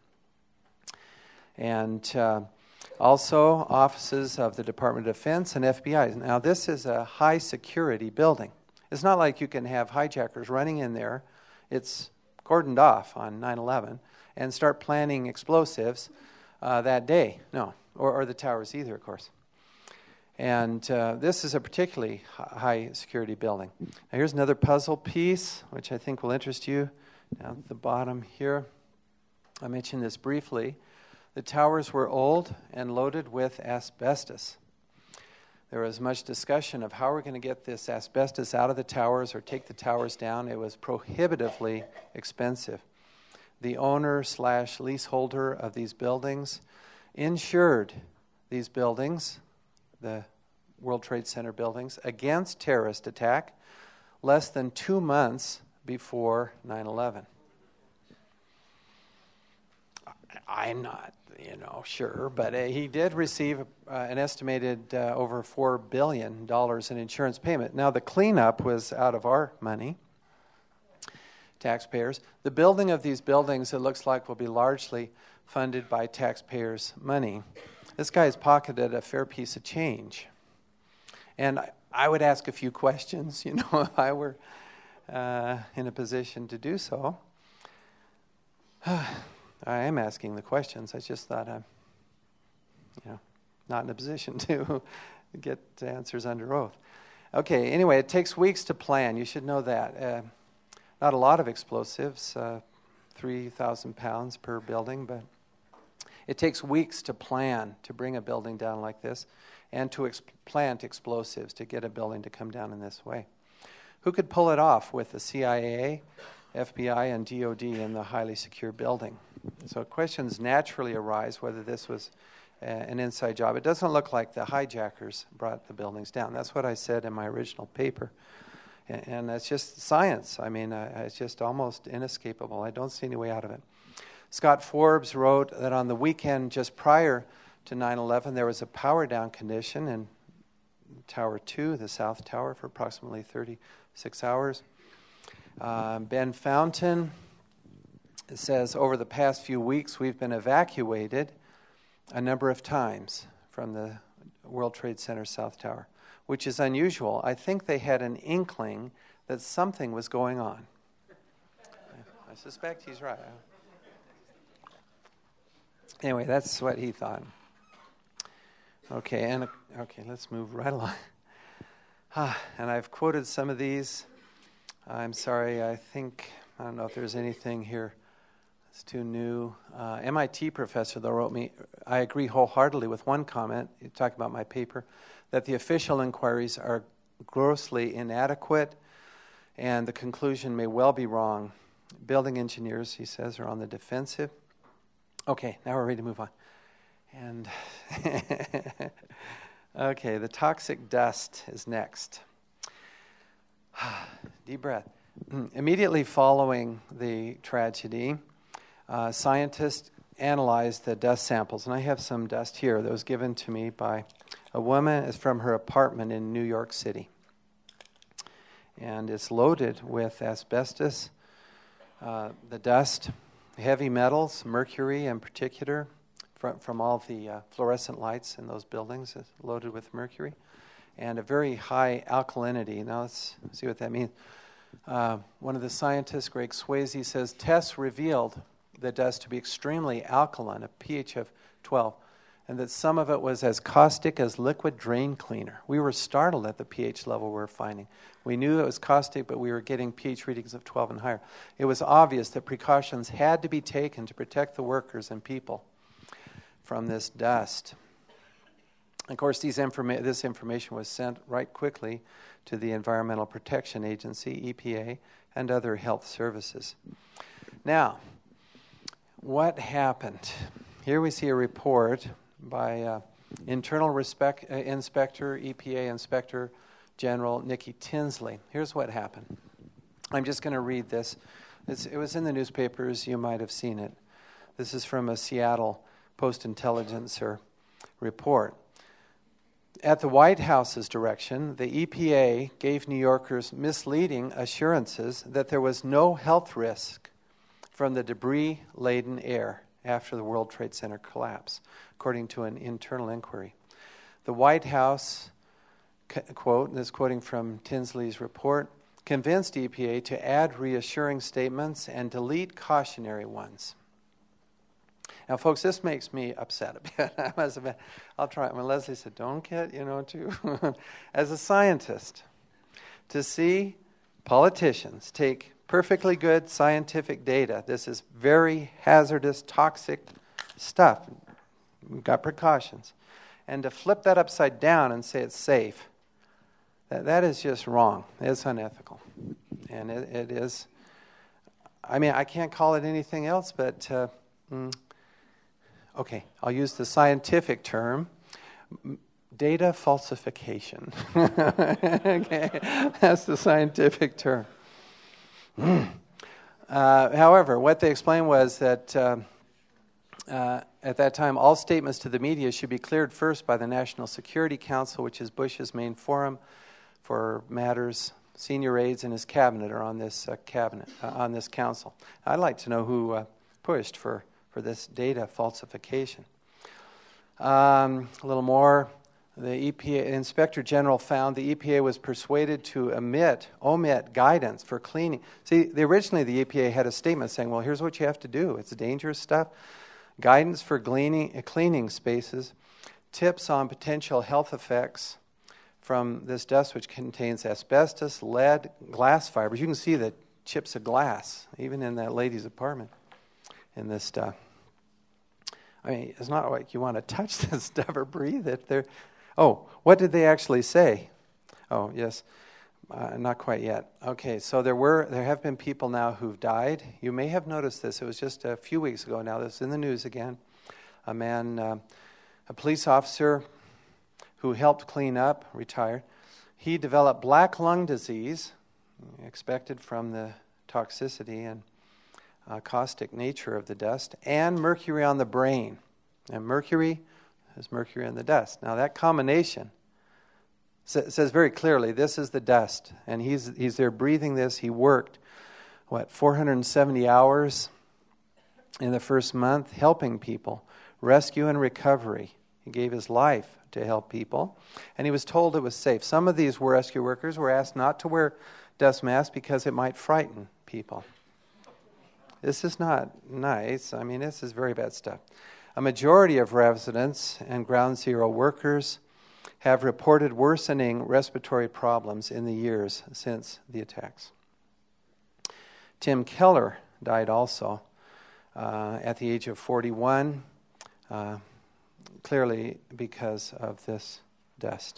And also offices of the Department of Defense and FBI. Now, this is a high security building. It's not like you can have hijackers running in there. It's cordoned off on 9/11 and start planning explosives that day. No, or the towers either, of course. And this is a particularly high security building. Now, here's another puzzle piece, which I think will interest you, down at the bottom here. I mentioned this briefly. The towers were old and loaded with asbestos. There was much discussion of how we're going to get this asbestos out of the towers or take the towers down. It was prohibitively expensive. The owner/leaseholder of these buildings insured these buildings, the World Trade Center buildings, against terrorist attack less than 2 months before 9/11. I'm not, sure, but he did receive an estimated over $4 billion in insurance payment. Now, the cleanup was out of our money, taxpayers. The building of these buildings, it looks like, will be largely funded by taxpayers' money. This guy's pocketed a fair piece of change. And I would ask a few questions, if I were in a position to do so. I am asking the questions. I just thought I'm, not in a position to get answers under oath. Okay, anyway, it takes weeks to plan. You should know that. Not a lot of explosives, 3,000 pounds per building, but it takes weeks to plan to bring a building down like this and to plant explosives to get a building to come down in this way. Who could pull it off with the CIA, FBI, and DOD in the highly secure building? So questions naturally arise whether this was an inside job. It doesn't look like the hijackers brought the buildings down. That's what I said in my original paper. And that's just science. I mean, it's just almost inescapable. I don't see any way out of it. Scott Forbes wrote that on the weekend just prior to 9/11, there was a power down condition in Tower 2, the South Tower, for approximately 36 hours. Ben Fountain says, over the past few weeks, we've been evacuated a number of times from the World Trade Center South Tower, which is unusual. I think they had an inkling that something was going on. I suspect he's right. Anyway, that's what he thought. Okay, let's move right along. And I've quoted some of these. I'm sorry, I don't know if there's anything here that's too new. MIT professor, though, wrote me, I agree wholeheartedly with one comment, you talk about my paper, that the official inquiries are grossly inadequate, and the conclusion may well be wrong. Building engineers, he says, are on the defensive. Okay, now we're ready to move on. And okay, the toxic dust is next. Deep breath. Immediately following the tragedy, scientists analyzed the dust samples, and I have some dust here that was given to me by a woman. It's from her apartment in New York City, and it's loaded with asbestos, the dust, heavy metals, mercury in particular, from all the fluorescent lights in those buildings, is loaded with mercury, and a very high alkalinity. Now let's see what that means. One of the scientists, Greg Swayze, says tests revealed the dust to be extremely alkaline, a pH of 12, and that some of it was as caustic as liquid drain cleaner. We were startled at the pH level we were finding. We knew it was caustic, but we were getting pH readings of 12 and higher. It was obvious that precautions had to be taken to protect the workers and people from this dust. Of course, this information was sent right quickly to the Environmental Protection Agency, EPA, and other health services. Now, what happened? Here we see a report by Internal Inspector, EPA Inspector General Nikki Tinsley. Here's what happened. I'm just going to read this. It was in the newspapers. You might have seen it. This is from a Seattle Post-Intelligencer report. At the White House's direction, the EPA gave New Yorkers misleading assurances that there was no health risk from the debris-laden air after the World Trade Center collapse, according to an internal inquiry. The White House, quote, and this is quoting from Tinsley's report, convinced EPA to add reassuring statements and delete cautionary ones. Now, folks, this makes me upset a bit. I'll try it. When Leslie said, don't get, too. As a scientist, to see politicians take perfectly good scientific data. This is very hazardous, toxic stuff. We've got precautions. And to flip that upside down and say it's safe, that is just wrong. It's unethical. And it is, I mean, I can't call it anything else, but, okay, I'll use the scientific term, data falsification. Okay, that's the scientific term. However, what they explained was that at that time, all statements to the media should be cleared first by the National Security Council, which is Bush's main forum for matters. Senior aides in his cabinet are on this on this council. I'd like to know who pushed for this data falsification. A little more. The EPA Inspector General found the EPA was persuaded to omit guidance for cleaning. See, originally the EPA had a statement saying, well, here's what you have to do. It's dangerous stuff. Guidance for cleaning spaces, tips on potential health effects from this dust, which contains asbestos, lead, glass fibers. You can see the chips of glass, even in that lady's apartment, in this stuff. I mean, it's not like you want to touch this stuff or breathe it. Oh, what did they actually say? Oh, yes, not quite yet. Okay, so there have been people now who've died. You may have noticed this. It was just a few weeks ago now. This is in the news again. A man, a police officer who helped clean up, retired. He developed black lung disease, expected from the toxicity and caustic nature of the dust, and mercury on the brain. And mercury is mercury in the dust. Now that combination says very clearly this is the dust, and he's there breathing this. He worked 470 hours in the first month helping people, rescue and recovery. He gave his life to help people, and he was told it was safe. Some of these rescue workers were asked not to wear dust masks because it might frighten people. This is not nice. I mean, this is very bad stuff. A majority of residents and Ground Zero workers have reported worsening respiratory problems in the years since the attacks. Tim Keller died also at the age of 41, clearly because of this dust.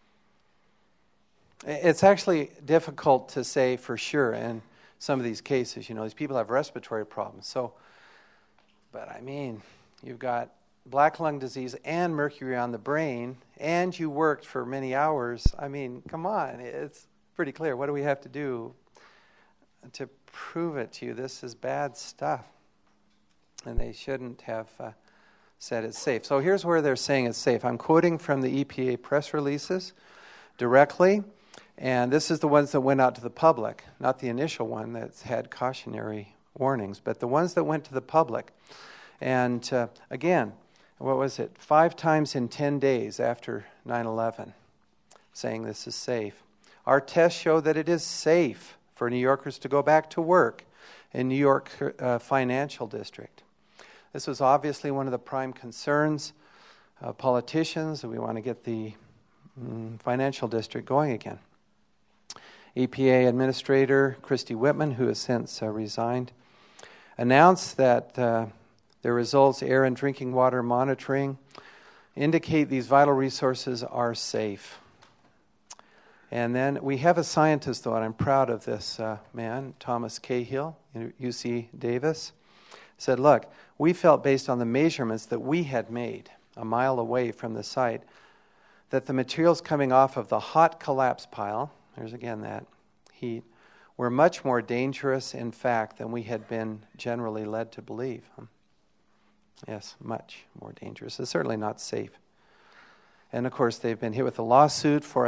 It's actually difficult to say for sure in some of these cases. You know, these people have respiratory problems. But I mean, you've got black lung disease and mercury on the brain, and you worked for many hours. I mean, come on, it's pretty clear. What do we have to do to prove it to you? This is bad stuff. And they shouldn't have said it's safe. So here's where they're saying it's safe. I'm quoting from the EPA press releases directly, and this is the ones that went out to the public, not the initial one that's had cautionary warnings, but the ones that went to the public. And again, what was it? 5 times in 10 days after 9/11, saying this is safe. Our tests show that it is safe for New Yorkers to go back to work in New York Financial District. This was obviously one of the prime concerns of politicians. We want to get the financial district going again. EPA Administrator Christy Whitman, who has since resigned, announced that the results, air and drinking water monitoring, indicate these vital resources are safe. And then we have a scientist, though, and I'm proud of this man, Thomas Cahill, UC Davis, said, look, we felt based on the measurements that we had made a mile away from the site that the materials coming off of the hot collapse pile, there's again that heat, were much more dangerous, in fact, than we had been generally led to believe. Yes, much more dangerous. It's certainly not safe. And of course, they've been hit with a lawsuit for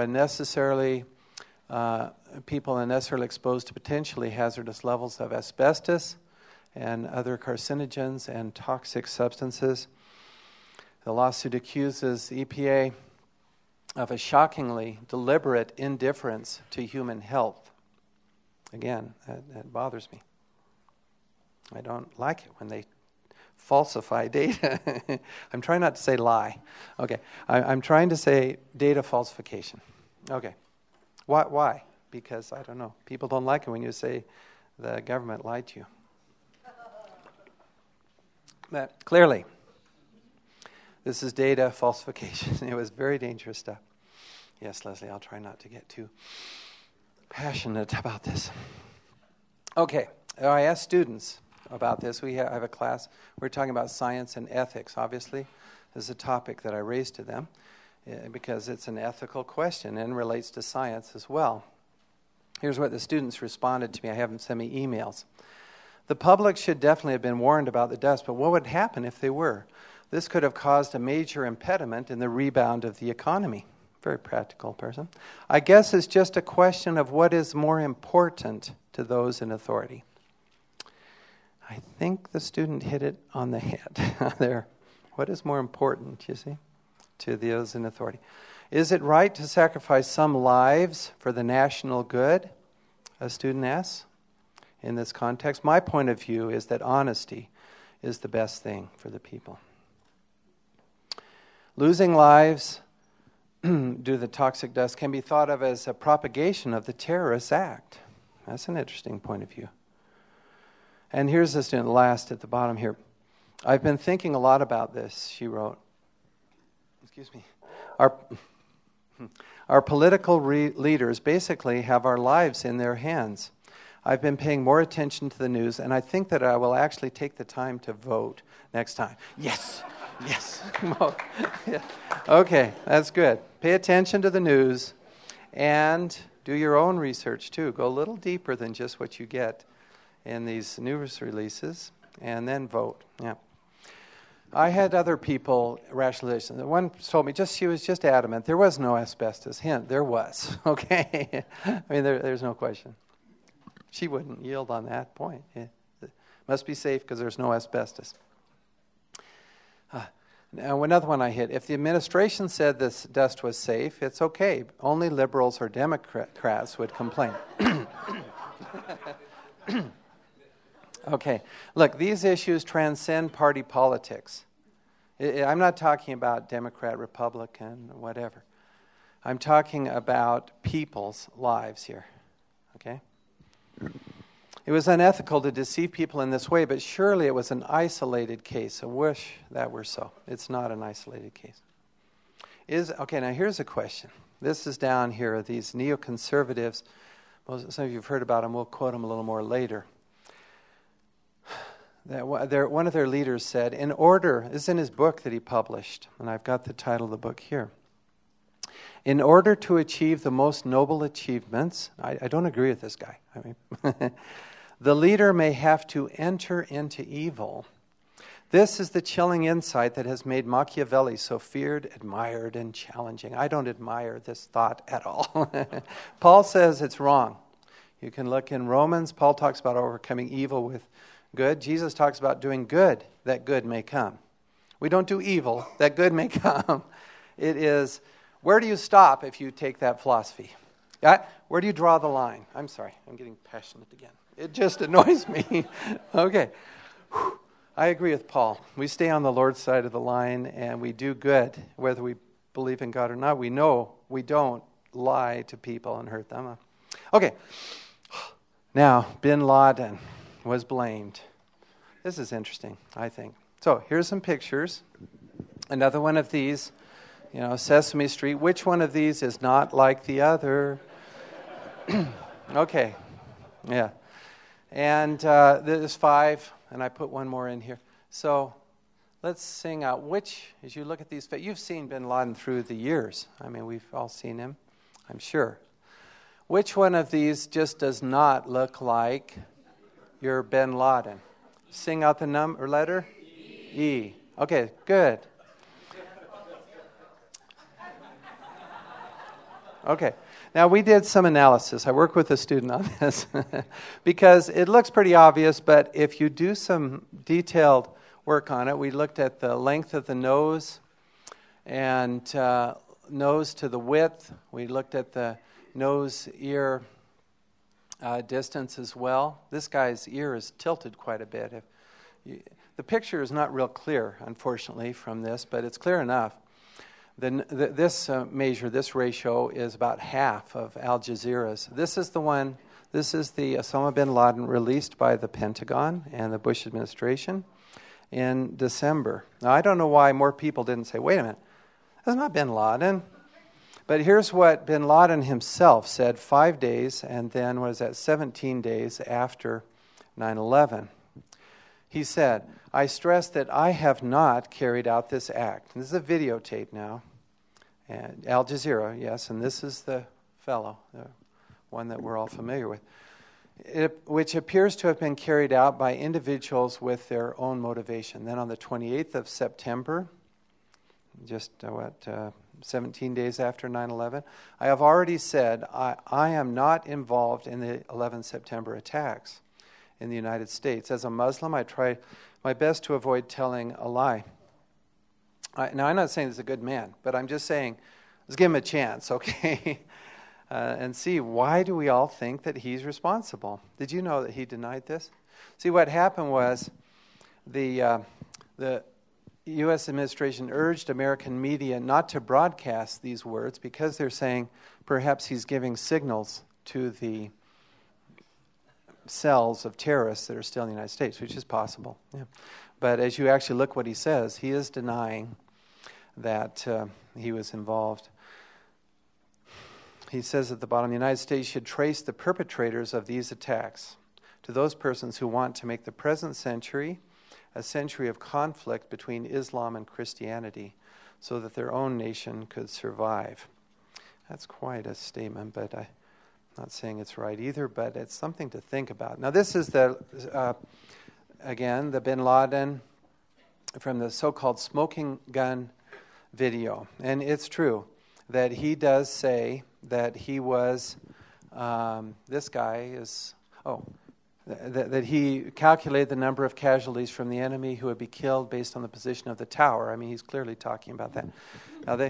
people unnecessarily exposed to potentially hazardous levels of asbestos and other carcinogens and toxic substances. The lawsuit accuses the EPA of a shockingly deliberate indifference to human health. Again, that bothers me. I don't like it when they falsify data. I'm trying not to say lie. Okay, I'm trying to say data falsification. Okay, why? Because, I don't know, people don't like it when you say the government lied to you. But clearly, this is data falsification. It was very dangerous stuff. Yes, Leslie, I'll try not to get too passionate about this. Okay, I asked students about this. I have a class. We're talking about science and ethics, obviously. This is a topic that I raised to them because it's an ethical question and relates to science as well. Here's what the students responded to me. I have them send me emails. The public should definitely have been warned about the dust, but what would happen if they were? This could have caused a major impediment in the rebound of the economy. Very practical person. I guess it's just a question of what is more important to those in authority. I think the student hit it on the head there. What is more important, you see, to those in authority? Is it right to sacrifice some lives for the national good? A student asks. In this context, my point of view is that honesty is the best thing for the people. Losing lives due to the toxic dust can be thought of as a propagation of the terrorist act. That's an interesting point of view. And here's the student last at the bottom here. I've been thinking a lot about this, she wrote. Excuse me. Our political leaders basically have our lives in their hands. I've been paying more attention to the news, and I think that I will actually take the time to vote next time. Yes, yes. Yeah. Okay, that's good. Pay attention to the news and do your own research too. Go a little deeper than just what you get in these news releases, and then vote. Yeah. I had other people rationalization. The one told me she was just adamant there was no asbestos. Hint, there was. Okay, I mean there's no question. She wouldn't yield on that point. It must be safe because there's no asbestos. Now, another one I hit. If the administration said this dust was safe, it's okay. Only liberals or Democrats would complain. Okay. Look, these issues transcend party politics. I'm not talking about Democrat, Republican, whatever. I'm talking about people's lives here. Okay? It was unethical to deceive people in this way, but surely it was an isolated case. I wish that were so. It's not an isolated case. Okay, now here's a question. This is down here, these neoconservatives. Some of you have heard about them. We'll quote them a little more later. One of their leaders said, this is in his book that he published, and I've got the title of the book here. In order to achieve the most noble achievements, I don't agree with this guy. I mean, the leader may have to enter into evil. This is the chilling insight that has made Machiavelli so feared, admired, and challenging. I don't admire this thought at all. Paul says it's wrong. You can look in Romans. Paul talks about overcoming evil with good. Jesus talks about doing good that good may come. We don't do evil that good may come. It is... Where do you stop if you take that philosophy? Where do you draw the line? I'm sorry, I'm getting passionate again. It just annoys me. Okay. I agree with Paul. We stay on the Lord's side of the line and we do good, whether we believe in God or not. We know we don't lie to people and hurt them. Okay. Now, bin Laden was blamed. This is interesting, I think. So, here's some pictures. Another one of these. Sesame Street. Which one of these is not like the other? Okay. Yeah. And there's 5, and I put one more in here. So let's sing out as you look at these, you've seen bin Laden through the years. I mean, we've all seen him, I'm sure. Which one of these just does not look like your bin Laden? Sing out the letter? E. Okay, good. Okay. Now, we did some analysis. I worked with a student on this because it looks pretty obvious, but if you do some detailed work on it, we looked at the length of the nose and nose to the width. We looked at the nose-ear distance as well. This guy's ear is tilted quite a bit. The picture is not real clear, unfortunately, from this, but it's clear enough. This ratio is about half of Al Jazeera's. This This is the Osama bin Laden released by the Pentagon and the Bush administration in December. Now, I don't know why more people didn't say, wait a minute, that's not bin Laden. But here's what bin Laden himself said 5 days, and then, 17 days after 9/11. He said, I stress that I have not carried out this act. And this is a videotape now. And Al Jazeera, yes, and this is the fellow, the one that we're all familiar with, which appears to have been carried out by individuals with their own motivation. Then on the 28th of September, just 17 days after 9/11, I have already said I am not involved in the 11 September attacks in the United States. As a Muslim, I try my best to avoid telling a lie. Now, I'm not saying he's a good man, but I'm just saying, let's give him a chance, okay? And see, why do we all think that he's responsible? Did you know that he denied this? See, what happened was the U.S. administration urged American media not to broadcast these words because they're saying perhaps he's giving signals to the cells of terrorists that are still in the United States, which is possible. Yeah. But as you actually look what he says, he is denying that he was involved. He says at the bottom, the United States should trace the perpetrators of these attacks to those persons who want to make the present century a century of conflict between Islam and Christianity so that their own nation could survive. That's quite a statement, but I'm not saying it's right either, but it's something to think about. Now, this is again, the bin Laden from the so-called smoking gun video. And it's true that he does say that he was, that he calculated the number of casualties from the enemy who would be killed based on the position of the tower. I mean, he's clearly talking about that. Now,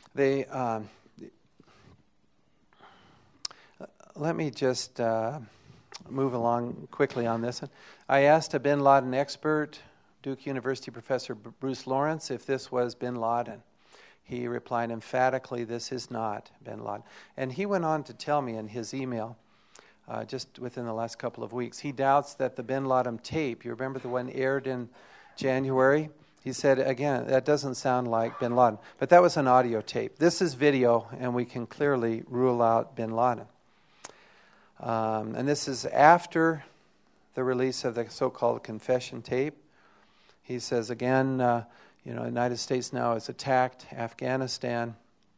let me just move along quickly on this. I asked a bin Laden expert, Duke University professor Bruce Lawrence, if this was bin Laden. He replied emphatically, this is not bin Laden. And he went on to tell me in his email, just within the last couple of weeks, he doubts that the bin Laden tape, you remember the one aired in January? He said, again, that doesn't sound like bin Laden. But that was an audio tape. This is video, and we can clearly rule out bin Laden. And this is after the release of the so-called confession tape. He says, again, the United States now has attacked Afghanistan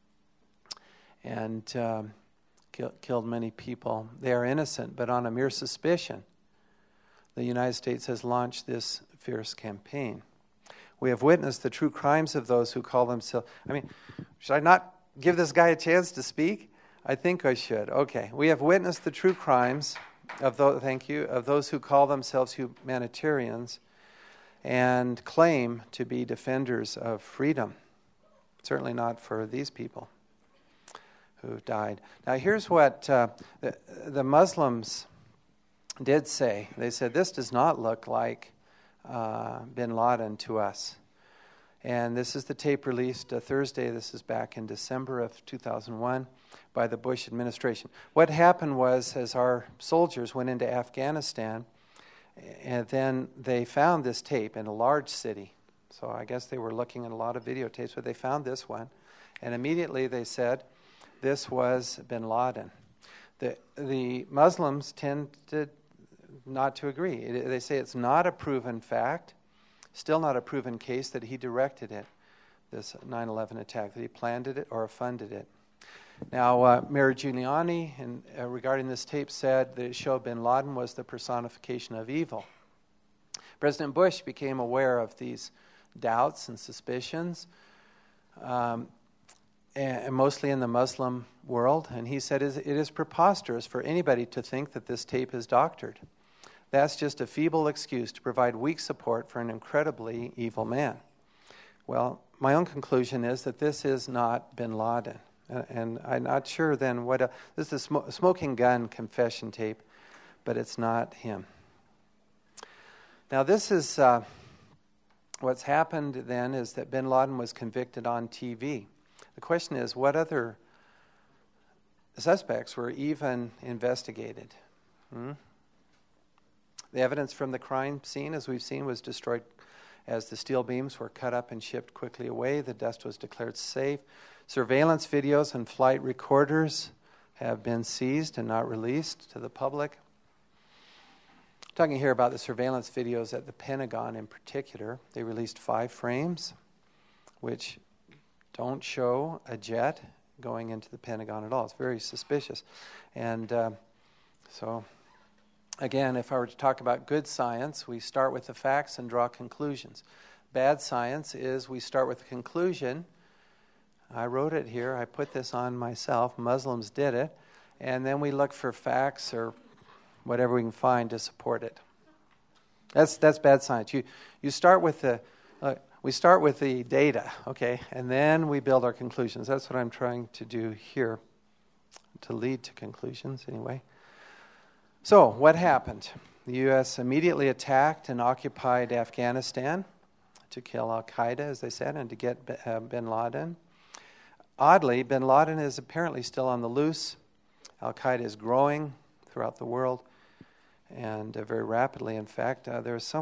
and killed many people. They are innocent, but on a mere suspicion, the United States has launched this fierce campaign. We have witnessed the true crimes of those who call themselves... should I not give this guy a chance to speak? I think I should. Okay. We have witnessed the true crimes of those who call themselves humanitarians and claim to be defenders of freedom. Certainly not for these people who died. Now, here's what the Muslims did say. They said, this does not look like bin Laden to us. And this is the tape released Thursday. This is back in December of 2001 by the Bush administration. What happened was, as our soldiers went into Afghanistan, and then they found this tape in a large city. So I guess they were looking at a lot of videotapes, but they found this one. And immediately they said, this was bin Laden. The Muslims tend not to agree. They say it's not a proven fact, still not a proven case that he directed it, this 9/11 attack, that he planned it or funded it. Now, Mayor Giuliani, regarding this tape, said that it showed bin Laden was the personification of evil. President Bush became aware of these doubts and suspicions, and mostly in the Muslim world, and he said it is preposterous for anybody to think that this tape is doctored. That's just a feeble excuse to provide weak support for an incredibly evil man. Well, my own conclusion is that this is not bin Laden. And I'm not sure then this is a smoking gun confession tape, but it's not him. Now, this is what's happened then is that bin Laden was convicted on TV. The question is, what other suspects were even investigated? The evidence from the crime scene, as we've seen, was destroyed as the steel beams were cut up and shipped quickly away. The dust was declared safe. Surveillance videos and flight recorders have been seized and not released to the public. I'm talking here about the surveillance videos at the Pentagon in particular. They released 5 frames, which don't show a jet going into the Pentagon at all. It's very suspicious. And so, again, if I were to talk about good science, we start with the facts and draw conclusions. Bad science is we start with a conclusion. I wrote it here. I put this on myself. Muslims did it. And then we look for facts or whatever we can find to support it. That's bad science. You start with we start with the data, okay, and then we build our conclusions. That's what I'm trying to do here, to lead to conclusions anyway. So, what happened? The U.S. immediately attacked and occupied Afghanistan to kill al-Qaeda, as they said, and to get bin Laden. Oddly, bin Laden is apparently still on the loose. Al-Qaeda is growing throughout the world, and very rapidly. In fact, there was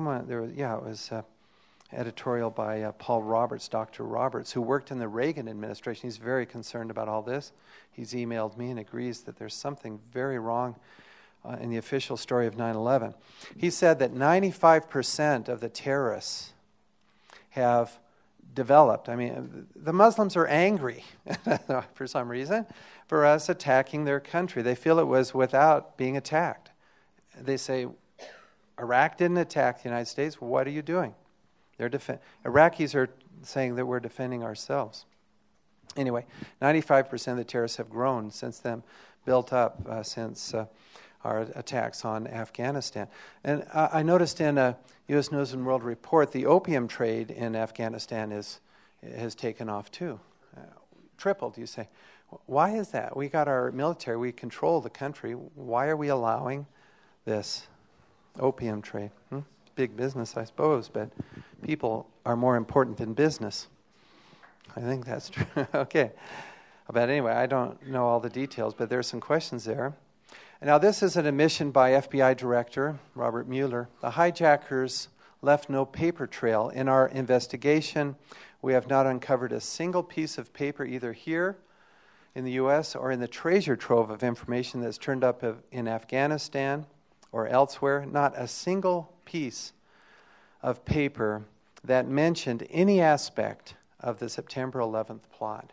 editorial by Paul Roberts, Dr. Roberts, who worked in the Reagan administration. He's very concerned about all this. He's emailed me and agrees that there's something very wrong in the official story of 9/11. He said that 95% of the terrorists have developed. I mean, the Muslims are angry for some reason for us attacking their country. They feel it was without being attacked. They say, Iraq didn't attack the United States. What are you doing? Iraqis are saying that we're defending ourselves. Anyway, 95% of the terrorists have grown since then, built up since our attacks on Afghanistan. And I noticed in a U.S. News and World Report, the opium trade in Afghanistan has taken off too. Tripled, you say. Why is that? We got our military, we control the country. Why are we allowing this opium trade? Big business, I suppose, but people are more important than business. I think that's true. Okay. But anyway, I don't know all the details, but there are some questions there. And now this is an admission by FBI Director Robert Mueller. The hijackers left no paper trail. In our investigation, we have not uncovered a single piece of paper either here in the U.S. or in the treasure trove of information that's turned up in Afghanistan or elsewhere. Not a single piece of paper that mentioned any aspect of the September 11th plot.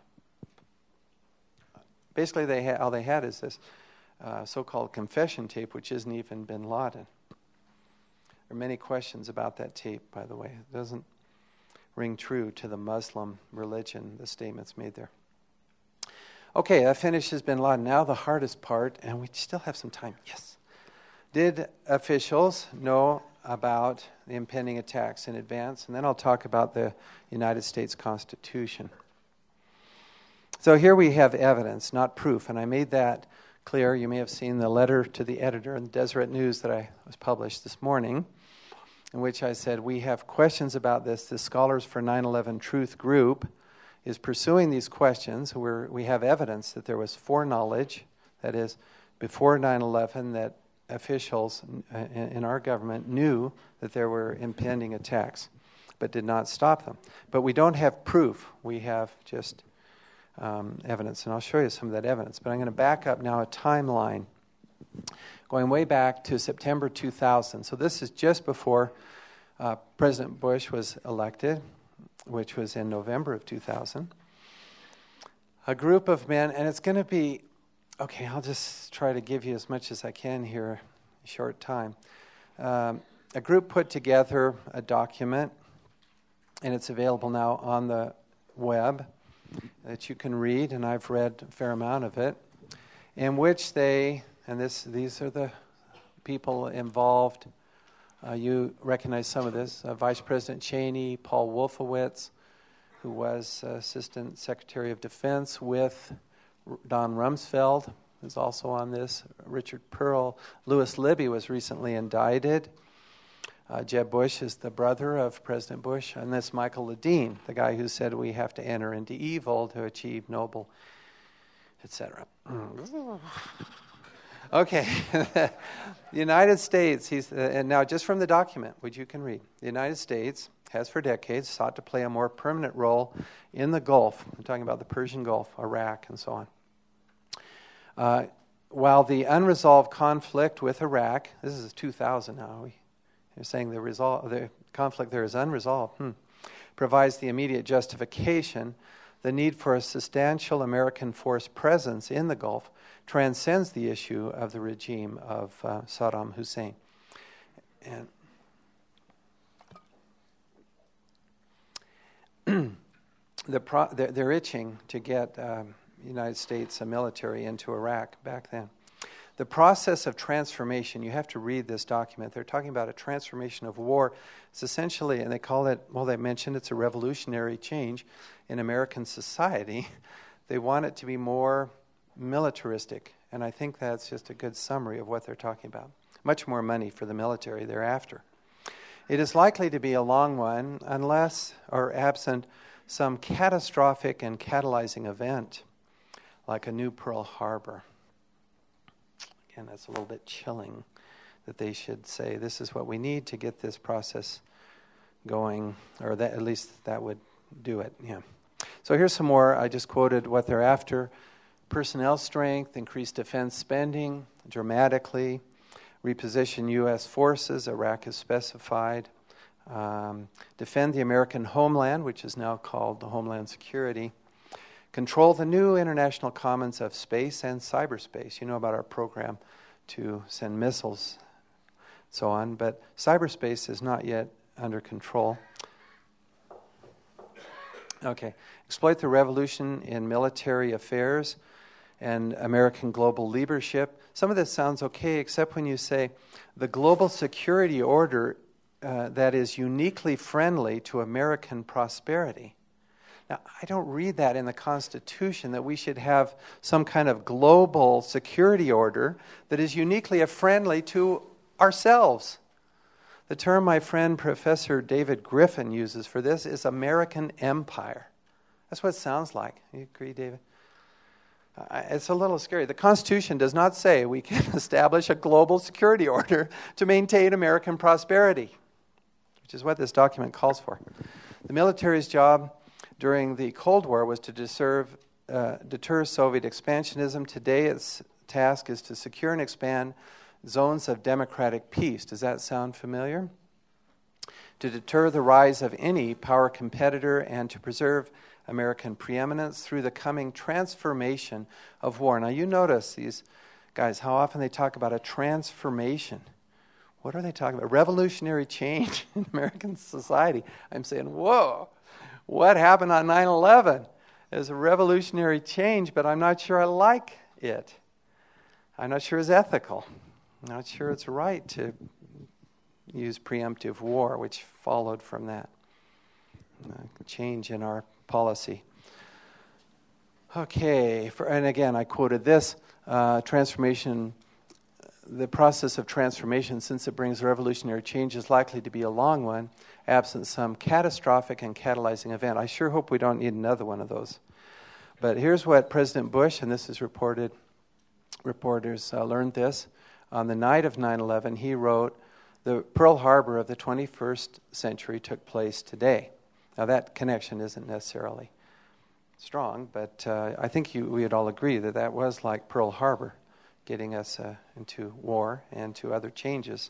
Basically, all they had is this so-called confession tape, which isn't even bin Laden. There are many questions about that tape, by the way. It doesn't ring true to the Muslim religion, the statements made there. Okay, that finishes bin Laden. Now the hardest part, and we still have some time. Yes. Did officials know about the impending attacks in advance? And then I'll talk about the United States Constitution. So here we have evidence, not proof, and I made that clear. You may have seen the letter to the editor in the Deseret News that was published this morning, in which I said we have questions about this. The Scholars for 9/11 Truth group is pursuing these questions. We have evidence that there was foreknowledge, that is, before 9/11, that officials in our government knew that there were impending attacks, but did not stop them. But we don't have proof. We have just evidence, and I'll show you some of that evidence. But I'm going to back up now a timeline going way back to September 2000. So this is just before President Bush was elected, which was in November of 2000. A group of men, and it's going to be, okay, I'll just try to give you as much as I can here in a short time. A group put together a document, and it's available now on the web that you can read, and I've read a fair amount of it, in which these are the people involved. You recognize some of this. Vice President Cheney, Paul Wolfowitz, who was Assistant Secretary of Defense with Don Rumsfeld, who's also on this. Richard Pearl. Louis Libby was recently indicted. Jeb Bush is the brother of President Bush. And this Michael Ledeen, the guy who said we have to enter into evil to achieve noble, etc. Okay. The United States, and now just from the document, which you can read, the United States has for decades sought to play a more permanent role in the Gulf. I'm talking about the Persian Gulf, Iraq, and so on. While the unresolved conflict with Iraq, this is 2000 now, they're saying the conflict there is unresolved, provides the immediate justification, the need for a substantial American force presence in the Gulf transcends the issue of the regime of Saddam Hussein. And they're itching to get United States military into Iraq back then. The process of transformation, you have to read this document. They're talking about a transformation of war. It's essentially, and they call it, they mentioned it's a revolutionary change in American society. They want it to be more militaristic, and I think that's just a good summary of what they're talking about. Much more money for the military thereafter. It is likely to be a long one unless or absent some catastrophic and catalyzing event, like a new Pearl Harbor. Again, that's a little bit chilling that they should say this is what we need to get this process going, or that at least that would do it. Yeah. So here's some more. I just quoted what they're after. Personnel strength, increased defense spending dramatically, reposition U.S. forces, Iraq is specified, defend the American homeland, which is now called the Homeland Security, control the new international commons of space and cyberspace. You know about our program to send missiles, so on, but cyberspace is not yet under control. Okay, exploit the revolution in military affairs and American global leadership. Some of this sounds okay, except when you say the global security order that is uniquely friendly to American prosperity. Now, I don't read that in the Constitution, that we should have some kind of global security order that is uniquely friendly to ourselves. The term my friend Professor David Griffin uses for this is American empire. That's what it sounds like. You agree, David? It's a little scary. The Constitution does not say we can establish a global security order to maintain American prosperity, which is what this document calls for. The military's job during the Cold War was to deter Soviet expansionism. Today its task is to secure and expand zones of democratic peace. Does that sound familiar? To deter the rise of any power competitor and to preserve American preeminence through the coming transformation of war. Now you notice these guys, how often they talk about a transformation. What are they talking about? Revolutionary change in American society. I'm saying, whoa, what happened on 9/11? There's a revolutionary change, but I'm not sure I like it. I'm not sure it's ethical. I'm not sure it's right to use preemptive war, which followed from that change in our policy. Okay, and again, I quoted this, transformation, the process of transformation, since it brings revolutionary change, is likely to be a long one, absent some catastrophic and catalyzing event. I sure hope we don't need another one of those. But here's what President Bush, and this is reported, reporters learned this, on the night of 9/11, he wrote, the Pearl Harbor of the 21st century took place today. Now that connection isn't necessarily strong, but I think we would all agree that that was like Pearl Harbor, getting us into war and to other changes.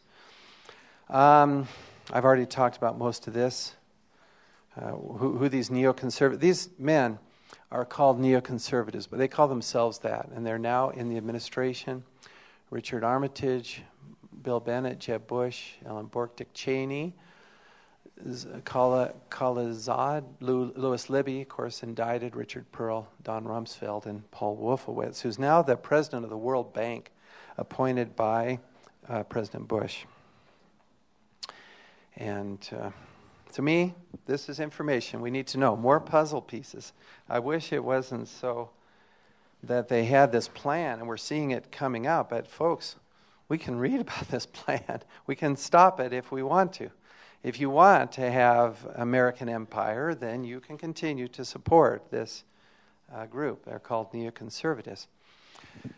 I've already talked about most of this. Who these neoconservatives, these men are called neoconservatives, but they call themselves that, and they're now in the administration. Richard Armitage, Bill Bennett, Jeb Bush, Ellen Bork, Dick Cheney, Khalilzad, Louis Libby, of course, indicted, Richard Pearl, Don Rumsfeld, and Paul Wolfowitz, who's now the president of the World Bank, appointed by President Bush. And to me, this is information we need to know. More puzzle pieces. I wish it wasn't so that they had this plan and we're seeing it coming out. But folks, we can read about this plan. We can stop it if we want to. If you want to have American empire, then you can continue to support this group. They're called neoconservatives.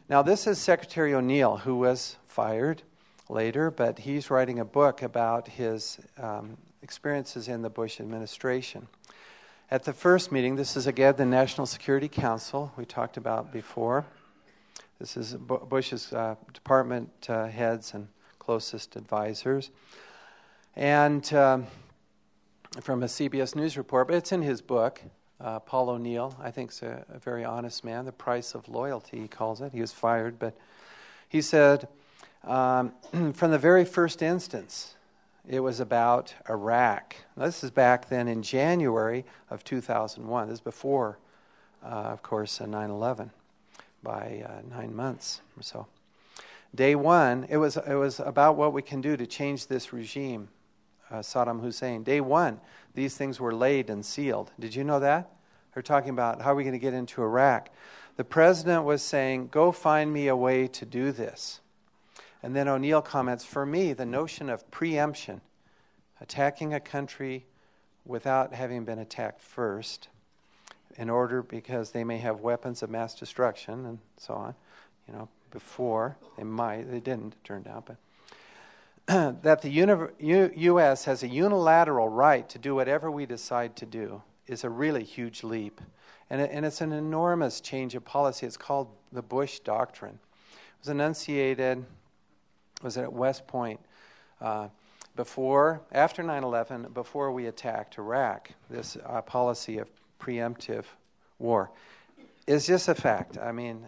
Now, this is Secretary O'Neill, who was fired later, but he's writing a book about his experiences in the Bush administration. At the first meeting, this is again the National Security Council we talked about before. This is Bush's department heads and closest advisors. And from a CBS News report, but it's in his book. Paul O'Neill, I think, is a very honest man. The price of loyalty, he calls it. He was fired, but he said, from the very first instance, it was about Iraq. Now, this is back then in January of 2001. This is before, of course, 9/11 by 9 months or so. Day one, it was about what we can do to change this regime, Saddam Hussein. Day one, these things were laid and sealed. Did you know that? They're talking about how are we going to get into Iraq. The president was saying, go find me a way to do this. And then O'Neill comments, for me, the notion of preemption, attacking a country without having been attacked first, in order because they may have weapons of mass destruction and so on, before they didn't, it turned out, but that the U.S. has a unilateral right to do whatever we decide to do is a really huge leap. And it's an enormous change of policy. It's called the Bush Doctrine. It was enunciated, was it at West Point, after 9/11, before we attacked Iraq. This policy of preemptive war is just a fact. I mean,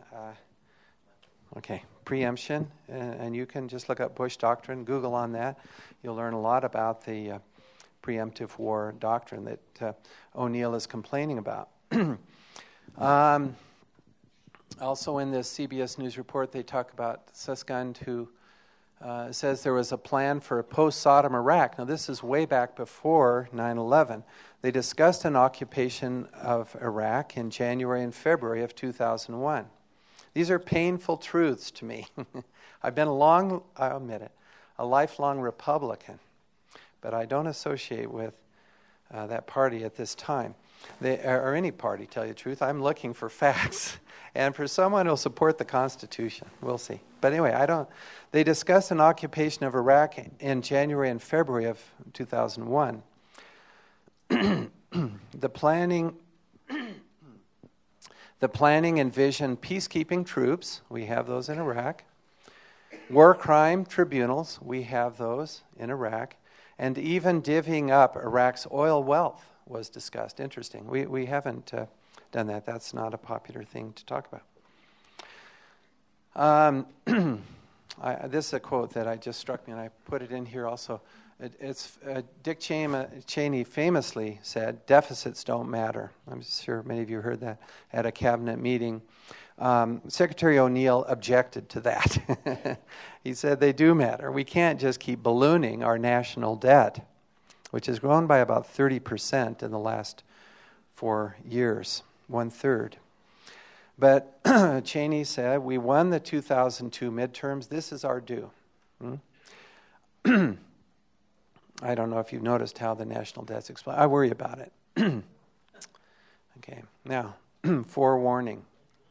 preemption, and you can just look up Bush Doctrine, Google on that. You'll learn a lot about the preemptive war doctrine that O'Neill is complaining about. Also in this CBS News report, they talk about Susskind, who says there was a plan for a post-Saddam Iraq. Now, this is way back before 9/11. They discussed an occupation of Iraq in January and February of 2001. These are painful truths to me. I've been I'll admit it, a lifelong Republican, but I don't associate with that party at this time. Or any party, tell you the truth. I'm looking for facts. And for someone who'll support the Constitution. We'll see. But anyway, they discussed an occupation of Iraq in January and February of 2001. The planning envisioned peacekeeping troops. We have those in Iraq. War crime tribunals. We have those in Iraq. And even divvying up Iraq's oil wealth was discussed. Interesting. We haven't done that. That's not a popular thing to talk about. This is a quote that just struck me, and I put it in here also. It's Dick Cheney famously said, deficits don't matter. I'm sure many of you heard that at a cabinet meeting. Secretary O'Neill objected to that. He said they do matter. We can't just keep ballooning our national debt, which has grown by about 30% in the last 4 years, 1/3. But Cheney said, we won the 2002 midterms. This is our due. I don't know if you've noticed how the national debt's exploded. I worry about it. Okay, now, forewarning.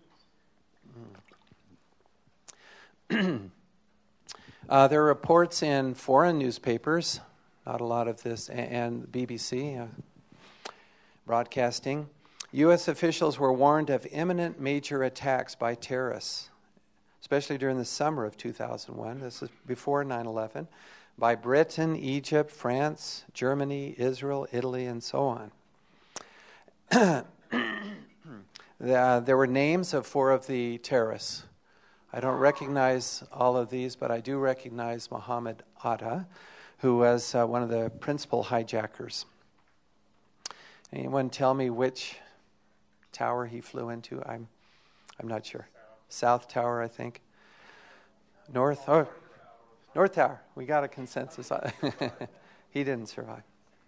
There are reports in foreign newspapers, not a lot of this, and BBC broadcasting. U.S. officials were warned of imminent major attacks by terrorists, especially during the summer of 2001. This is before 9/11, by Britain, Egypt, France, Germany, Israel, Italy, and so on. There were names of 4 of the terrorists. I don't recognize all of these, but I do recognize Mohammed Atta, who was one of the principal hijackers. Anyone tell me which tower he flew into? I'm not sure. South Tower, I think. North Tower. We got a consensus on it. He didn't survive.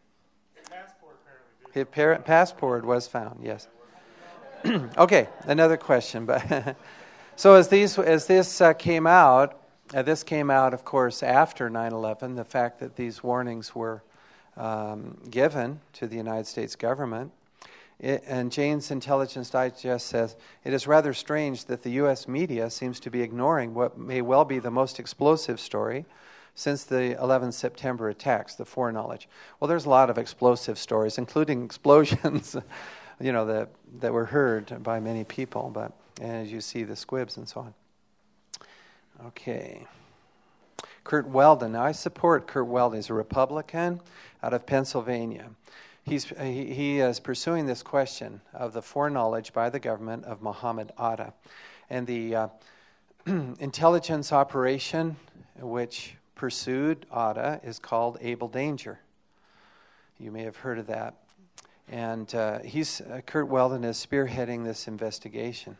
His passport was found, yes. Okay, another question. But so as this came out, this came out, of course, after 9/11. The fact that these warnings were given to the United States government, And Jane's Intelligence Digest says, it is rather strange that the U.S. media seems to be ignoring what may well be the most explosive story since the 11 September attacks, the foreknowledge. Well, there's a lot of explosive stories, including explosions, that were heard by many people, but as you see, the squibs and so on. Okay. Curt Weldon. Now, I support Curt Weldon. He's a Republican out of Pennsylvania. He is pursuing this question of the foreknowledge by the government of Muhammad Atta. And the intelligence operation which pursued Atta is called Able Danger. You may have heard of that. And Curt Weldon is spearheading this investigation.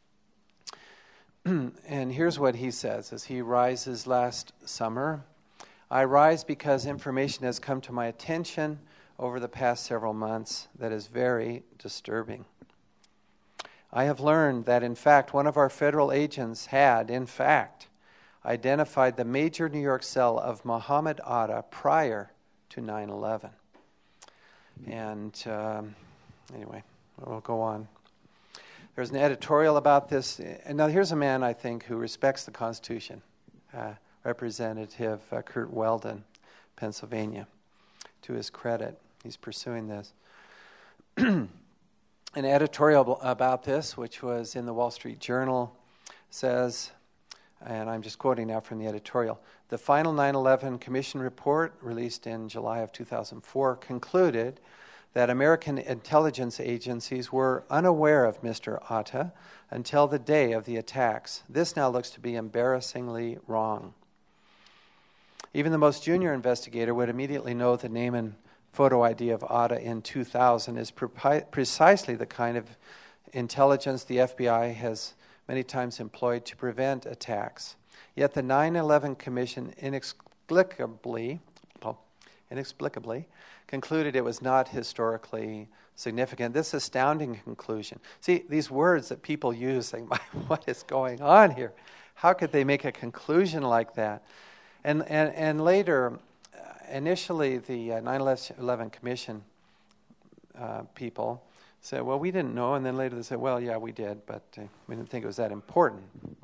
And here's what he says as he rises last summer. I rise because information has come to my attention over the past several months that is very disturbing. I have learned that, in fact, one of our federal agents had, in fact, identified the major New York cell of Muhammad Atta prior to 9/11. And anyway, we'll go on. There's an editorial about this. And now here's a man, I think, who respects the Constitution. Representative Curt Weldon, Pennsylvania. To his credit, he's pursuing this. An editorial about this, which was in the Wall Street Journal, says, and I'm just quoting now from the editorial, the final 9/11 Commission report, released in July of 2004, concluded that American intelligence agencies were unaware of Mr. Atta until the day of the attacks. This now looks to be embarrassingly wrong. Even the most junior investigator would immediately know the name and photo ID of Atta in 2000 is precisely the kind of intelligence the FBI has many times employed to prevent attacks. Yet the 9/11 Commission inexplicably concluded it was not historically significant. This astounding conclusion. See, these words that people use, saying, what is going on here? How could they make a conclusion like that? And later, initially, the 9/11 Commission people said, well, we didn't know. And then later they said, well, yeah, we did, but we didn't think it was that important.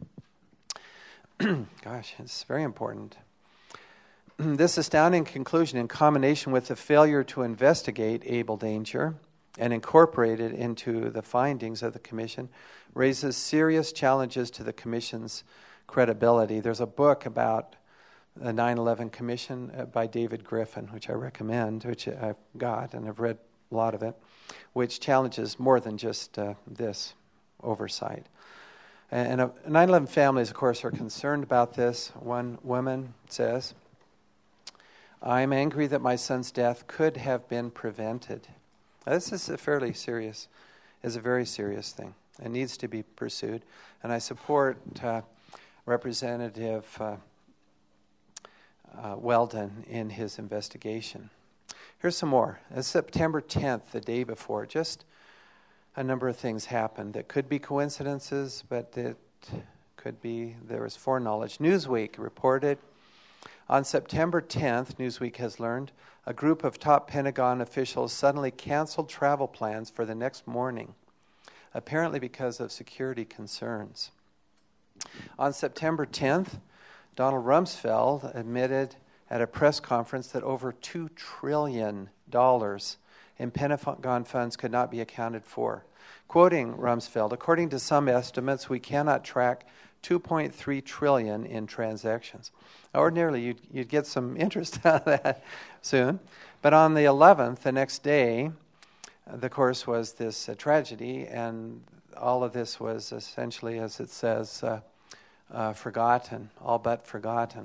Gosh, it's very important. This astounding conclusion, in combination with the failure to investigate Able Danger and incorporate it into the findings of the Commission, raises serious challenges to the Commission's credibility. There's a book about the 9/11 Commission by David Griffin, which I recommend, which I've got, and I've read a lot of it, which challenges more than just this oversight. And 9/11 families, of course, are concerned about this. One woman says, I'm angry that my son's death could have been prevented. Now, this is a very serious thing. It needs to be pursued. And I support Representative Weldon in his investigation. Here's some more. It's September 10th, the day before. Just a number of things happened that could be coincidences, but it could be there was foreknowledge. Newsweek reported on September 10th, Newsweek has learned, a group of top Pentagon officials suddenly canceled travel plans for the next morning, apparently because of security concerns. On September 10th, Donald Rumsfeld admitted at a press conference that over $2 trillion in Pentagon funds could not be accounted for. Quoting Rumsfeld, according to some estimates, we cannot track $2.3 trillion in transactions. Ordinarily, you'd get some interest out of that soon. But on the 11th, the next day, of course, was this tragedy, and all of this was essentially, as it says, forgotten, all but forgotten.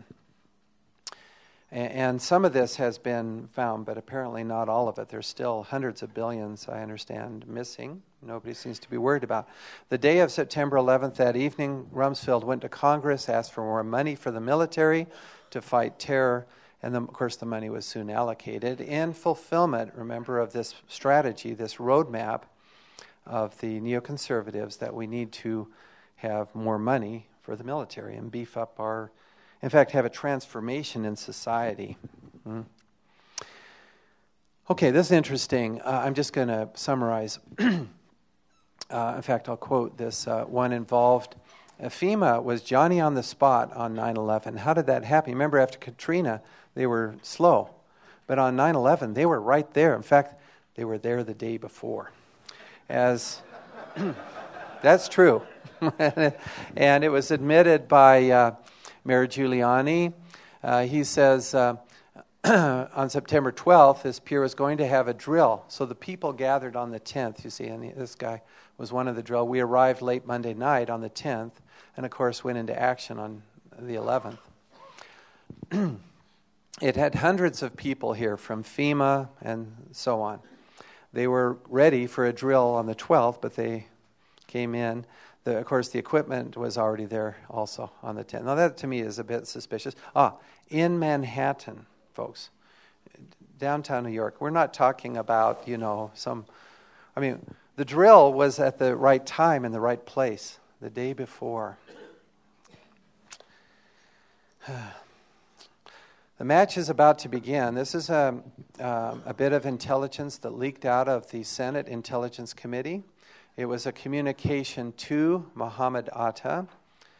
And some of this has been found, but apparently not all of it. There's still hundreds of billions, I understand, missing. Nobody seems to be worried about. The day of September 11th, that evening, Rumsfeld went to Congress, asked for more money for the military to fight terror, and of course the money was soon allocated. In fulfillment, remember, of this strategy, this roadmap of the neoconservatives, that we need to have more money for the military and beef up our, in fact, have a transformation in society. Okay, this is interesting. I'm just going to summarize. In fact, I'll quote this one involved. FEMA was Johnny on the spot on 9/11. How did that happen? Remember, after Katrina, they were slow. But on 9/11, they were right there. In fact, they were there the day before. That's true. And it was admitted by Mayor Giuliani. He says on September 12th, this pier was going to have a drill. So the people gathered on the 10th, you see, and this guy was one of the drill. We arrived late Monday night on the 10th, and of course went into action on the 11th. It had hundreds of people here from FEMA and so on. They were ready for a drill on the 12th, but they came in. Of course, the equipment was already there also on the 10th. Now, that to me is a bit suspicious. In Manhattan, folks, downtown New York, we're not talking about, the drill was at the right time in the right place the day before. The match is about to begin. This is a bit of intelligence that leaked out of the Senate Intelligence Committee. It was a communication to Mohammed Atta,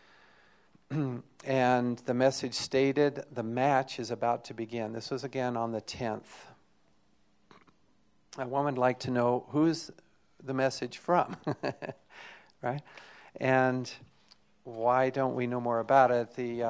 and the message stated the match is about to begin. This was again on the 10th. One would like to know who's the message from, right? And why don't we know more about it?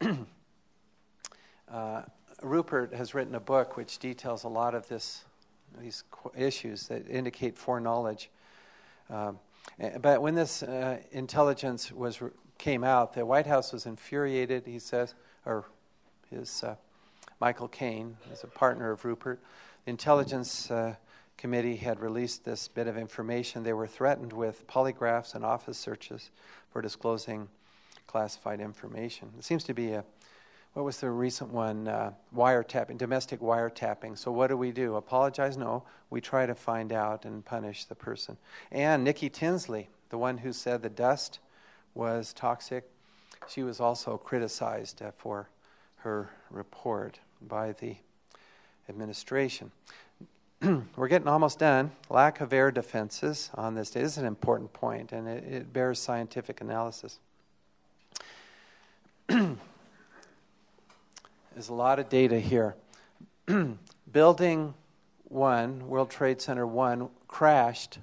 Rupert has written a book which details a lot of these issues that indicate foreknowledge. But when this intelligence came out, the White House was infuriated, he says, or his Michael Caine is a partner of Rupert. The Intelligence Committee had released this bit of information. They were threatened with polygraphs and office searches for disclosing classified information. It seems to be what was the recent one? Wiretapping, domestic wiretapping. So what do? Apologize? No. We try to find out and punish the person. And Nikki Tinsley, the one who said the dust was toxic, she was also criticized for her report by the administration. We're getting almost done. Lack of air defenses on this day. This is an important point, and it bears scientific analysis. There's a lot of data here. Building 1, World Trade Center 1, crashed.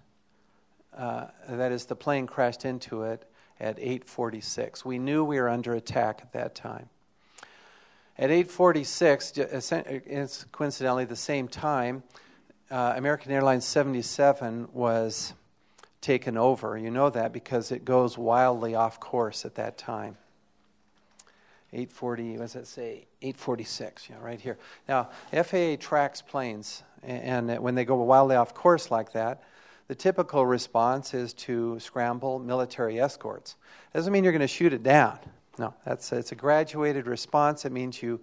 That is, the plane crashed into it at 8:46. We knew we were under attack at that time. At 8:46, it's coincidentally the same time, American Airlines 77 was taken over. You know that because it goes wildly off course at that time. 8:40, what does that say? 8:46, right here. Now, FAA tracks planes, and when they go wildly off course like that, the typical response is to scramble military escorts. Doesn't mean you're going to shoot it down. No, it's a graduated response. It means you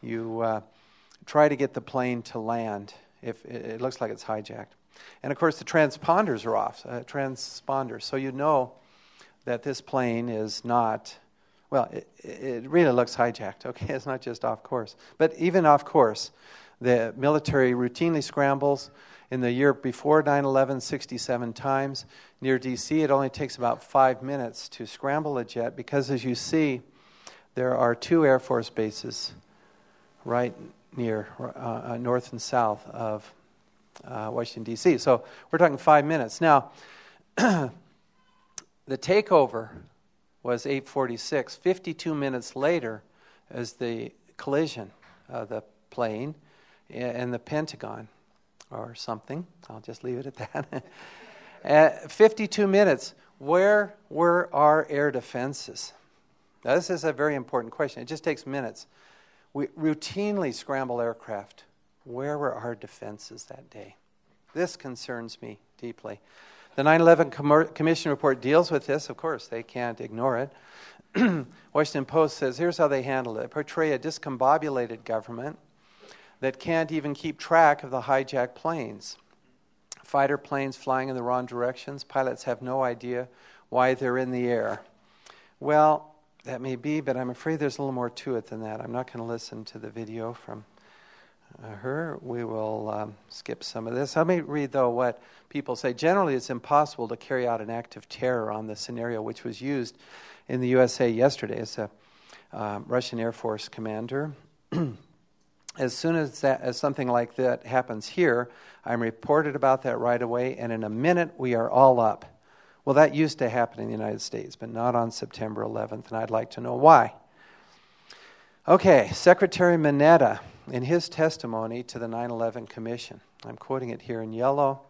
try to get the plane to land if it looks like it's hijacked. And, of course, the transponders are off, transponders. So you know that this plane is not... Well, it really looks hijacked, okay? It's not just off course. But even off course, the military routinely scrambles. In the year before 9/11, 67 times. Near D.C., it only takes about 5 minutes to scramble a jet because, as you see, there are 2 Air Force bases right near north and south of Washington, D.C. So we're talking 5 minutes. Now, the takeover was 8:46. 52 minutes later is the collision of the plane and the Pentagon or something. I'll just leave it at that. At 52 minutes, where were our air defenses? Now, this is a very important question. It just takes minutes. We routinely scramble aircraft. Where were our defenses that day? This concerns me deeply. The 9/11 Commission report deals with this. Of course, they can't ignore it. Washington Post says, here's how they handled it. Portray a discombobulated government that can't even keep track of the hijacked planes. Fighter planes flying in the wrong directions. Pilots have no idea why they're in the air. Well, that may be, but I'm afraid there's a little more to it than that. I'm not going to listen to the video from her. We will skip some of this. Let me read, though, what people say. Generally, it's impossible to carry out an act of terror on the scenario which was used in the USA yesterday. It's a Russian Air Force commander. As soon as something like that happens here, I'm reported about that right away, and in a minute we are all up. Well, that used to happen in the United States, but not on September 11th, and I'd like to know why. Okay, Secretary Mineta, in his testimony to the 9/11 Commission, I'm quoting it here in yellow.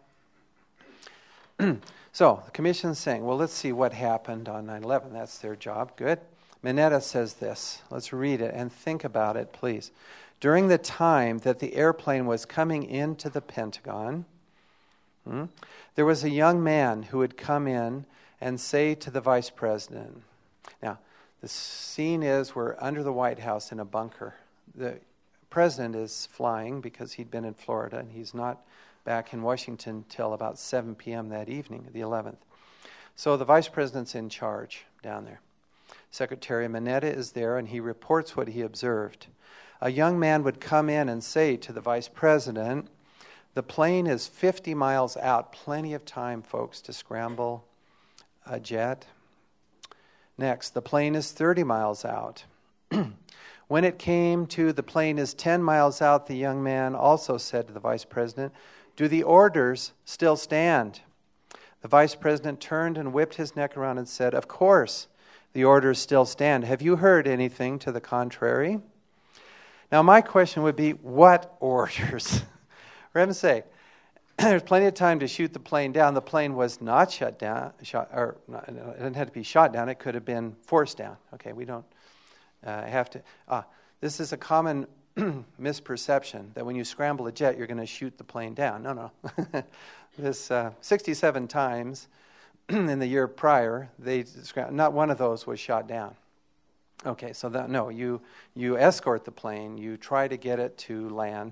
So, the Commission's saying, well, let's see what happened on 9/11. That's their job. Good. Mineta says this. Let's read it and think about it, please. During the time that the airplane was coming into the Pentagon, there was a young man who would come in and say to the Vice President. Now, the scene is we're under the White House in a bunker. The President is flying because he'd been in Florida, and he's not back in Washington till about 7 p.m. that evening, the 11th. So the Vice President's in charge down there. Secretary Mineta is there, and he reports what he observed. A young man would come in and say to the Vice President, the plane is 50 miles out. Plenty of time, folks, to scramble a jet. Next, the plane is 30 miles out. When it came to the plane is 10 miles out, the young man also said to the Vice President, do the orders still stand? The Vice President turned and whipped his neck around and said, of course, the orders still stand. Have you heard anything to the contrary? Now, my question would be, what orders? For heaven's sake, there's plenty of time to shoot the plane down. The plane was not it didn't have to be shot down. It could have been forced down. Okay, we don't have to. This is a common misperception that when you scramble a jet, you're going to shoot the plane down. No. This 67 times in the year prior, not one of those was shot down. Okay, so you escort the plane, you try to get it to land.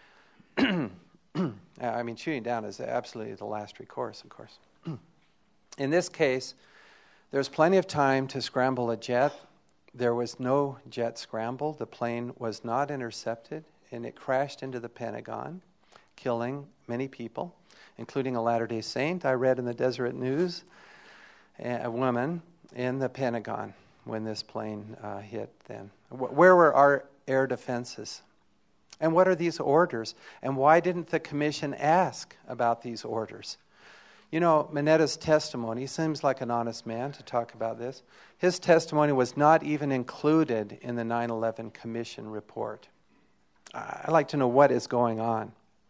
I mean, shooting down is absolutely the last recourse, of course. In this case, there's plenty of time to scramble a jet. There was no jet scramble. The plane was not intercepted, and it crashed into the Pentagon, killing many people, including a Latter-day Saint. I read in the Deseret News, a woman in the Pentagon when this plane hit then. Where were our air defenses? And what are these orders? And why didn't the Commission ask about these orders? You know, Mineta's testimony, he seems like an honest man to talk about this. His testimony was not even included in the 9/11 Commission report. I'd like to know what is going on.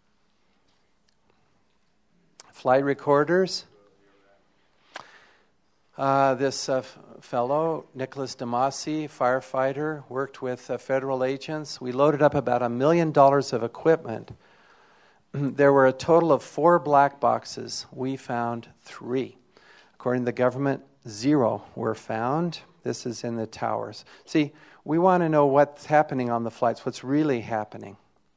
Flight recorders. This fellow, Nicholas DeMasi, firefighter, worked with federal agents. We loaded up about $1 million of equipment. There were a total of 4 black boxes. We found 3. According to the government, 0 were found. This is in the towers. See, we want to know what's happening on the flights, what's really happening.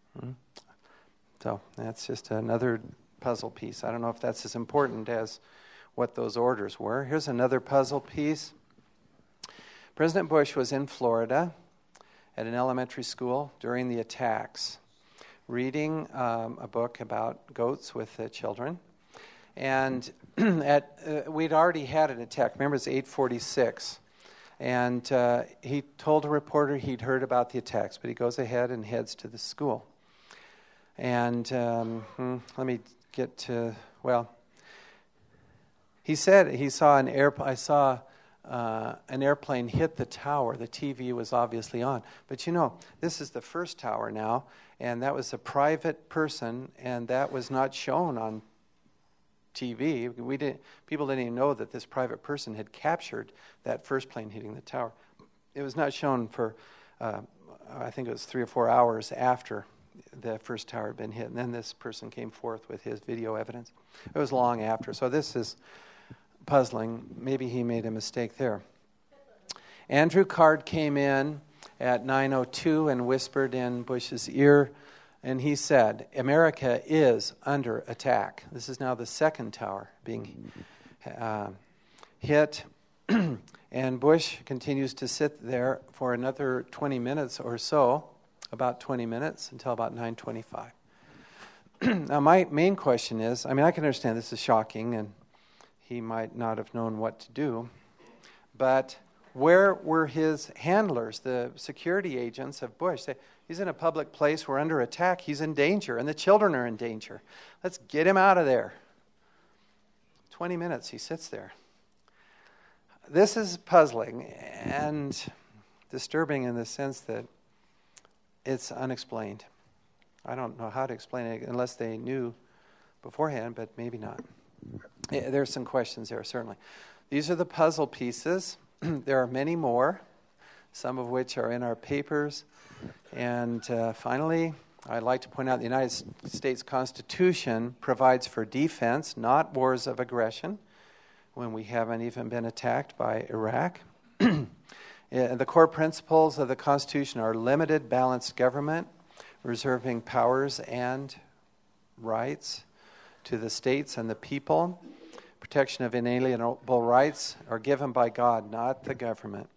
So that's just another puzzle piece. I don't know if that's as important as what those orders were. Here's another puzzle piece. President Bush was in Florida at an elementary school during the attacks, reading a book about goats with the children. And we'd already had an attack. Remember, it's 8:46. And he told a reporter he'd heard about the attacks, but he goes ahead and heads to the school. And let me get to, he said he saw an airplane hit the tower. The TV was obviously on. But you know, this is the first tower now, and that was a private person, and that was not shown on TV. People didn't even know that this private person had captured that first plane hitting the tower. It was not shown for, I think it was 3 or 4 hours after the first tower had been hit, and then this person came forth with his video evidence. It was long after, so this is puzzling. Maybe he made a mistake there. Andrew Card came in at 9:02 and whispered in Bush's ear, and he said, America is under attack. This is now the second tower being hit, and Bush continues to sit there for another 20 minutes or so about 20 minutes until about 9:25. Now, my main question is, I can understand this is shocking, and he might not have known what to do, but where were his handlers, the security agents of Bush? He's in a public place, we're under attack, he's in danger, and the children are in danger. Let's get him out of there. 20 minutes he sits there. This is puzzling and disturbing in the sense that it's unexplained. I don't know how to explain it unless they knew beforehand, but maybe not. There's some questions there, certainly. These are the puzzle pieces. There are many more, some of which are in our papers. And finally, I'd like to point out the United States Constitution provides for defense, not wars of aggression, when we haven't even been attacked by Iraq. The core principles of the Constitution are limited, balanced government, reserving powers and rights to the states and the people. Protection of inalienable rights are given by God, not the government.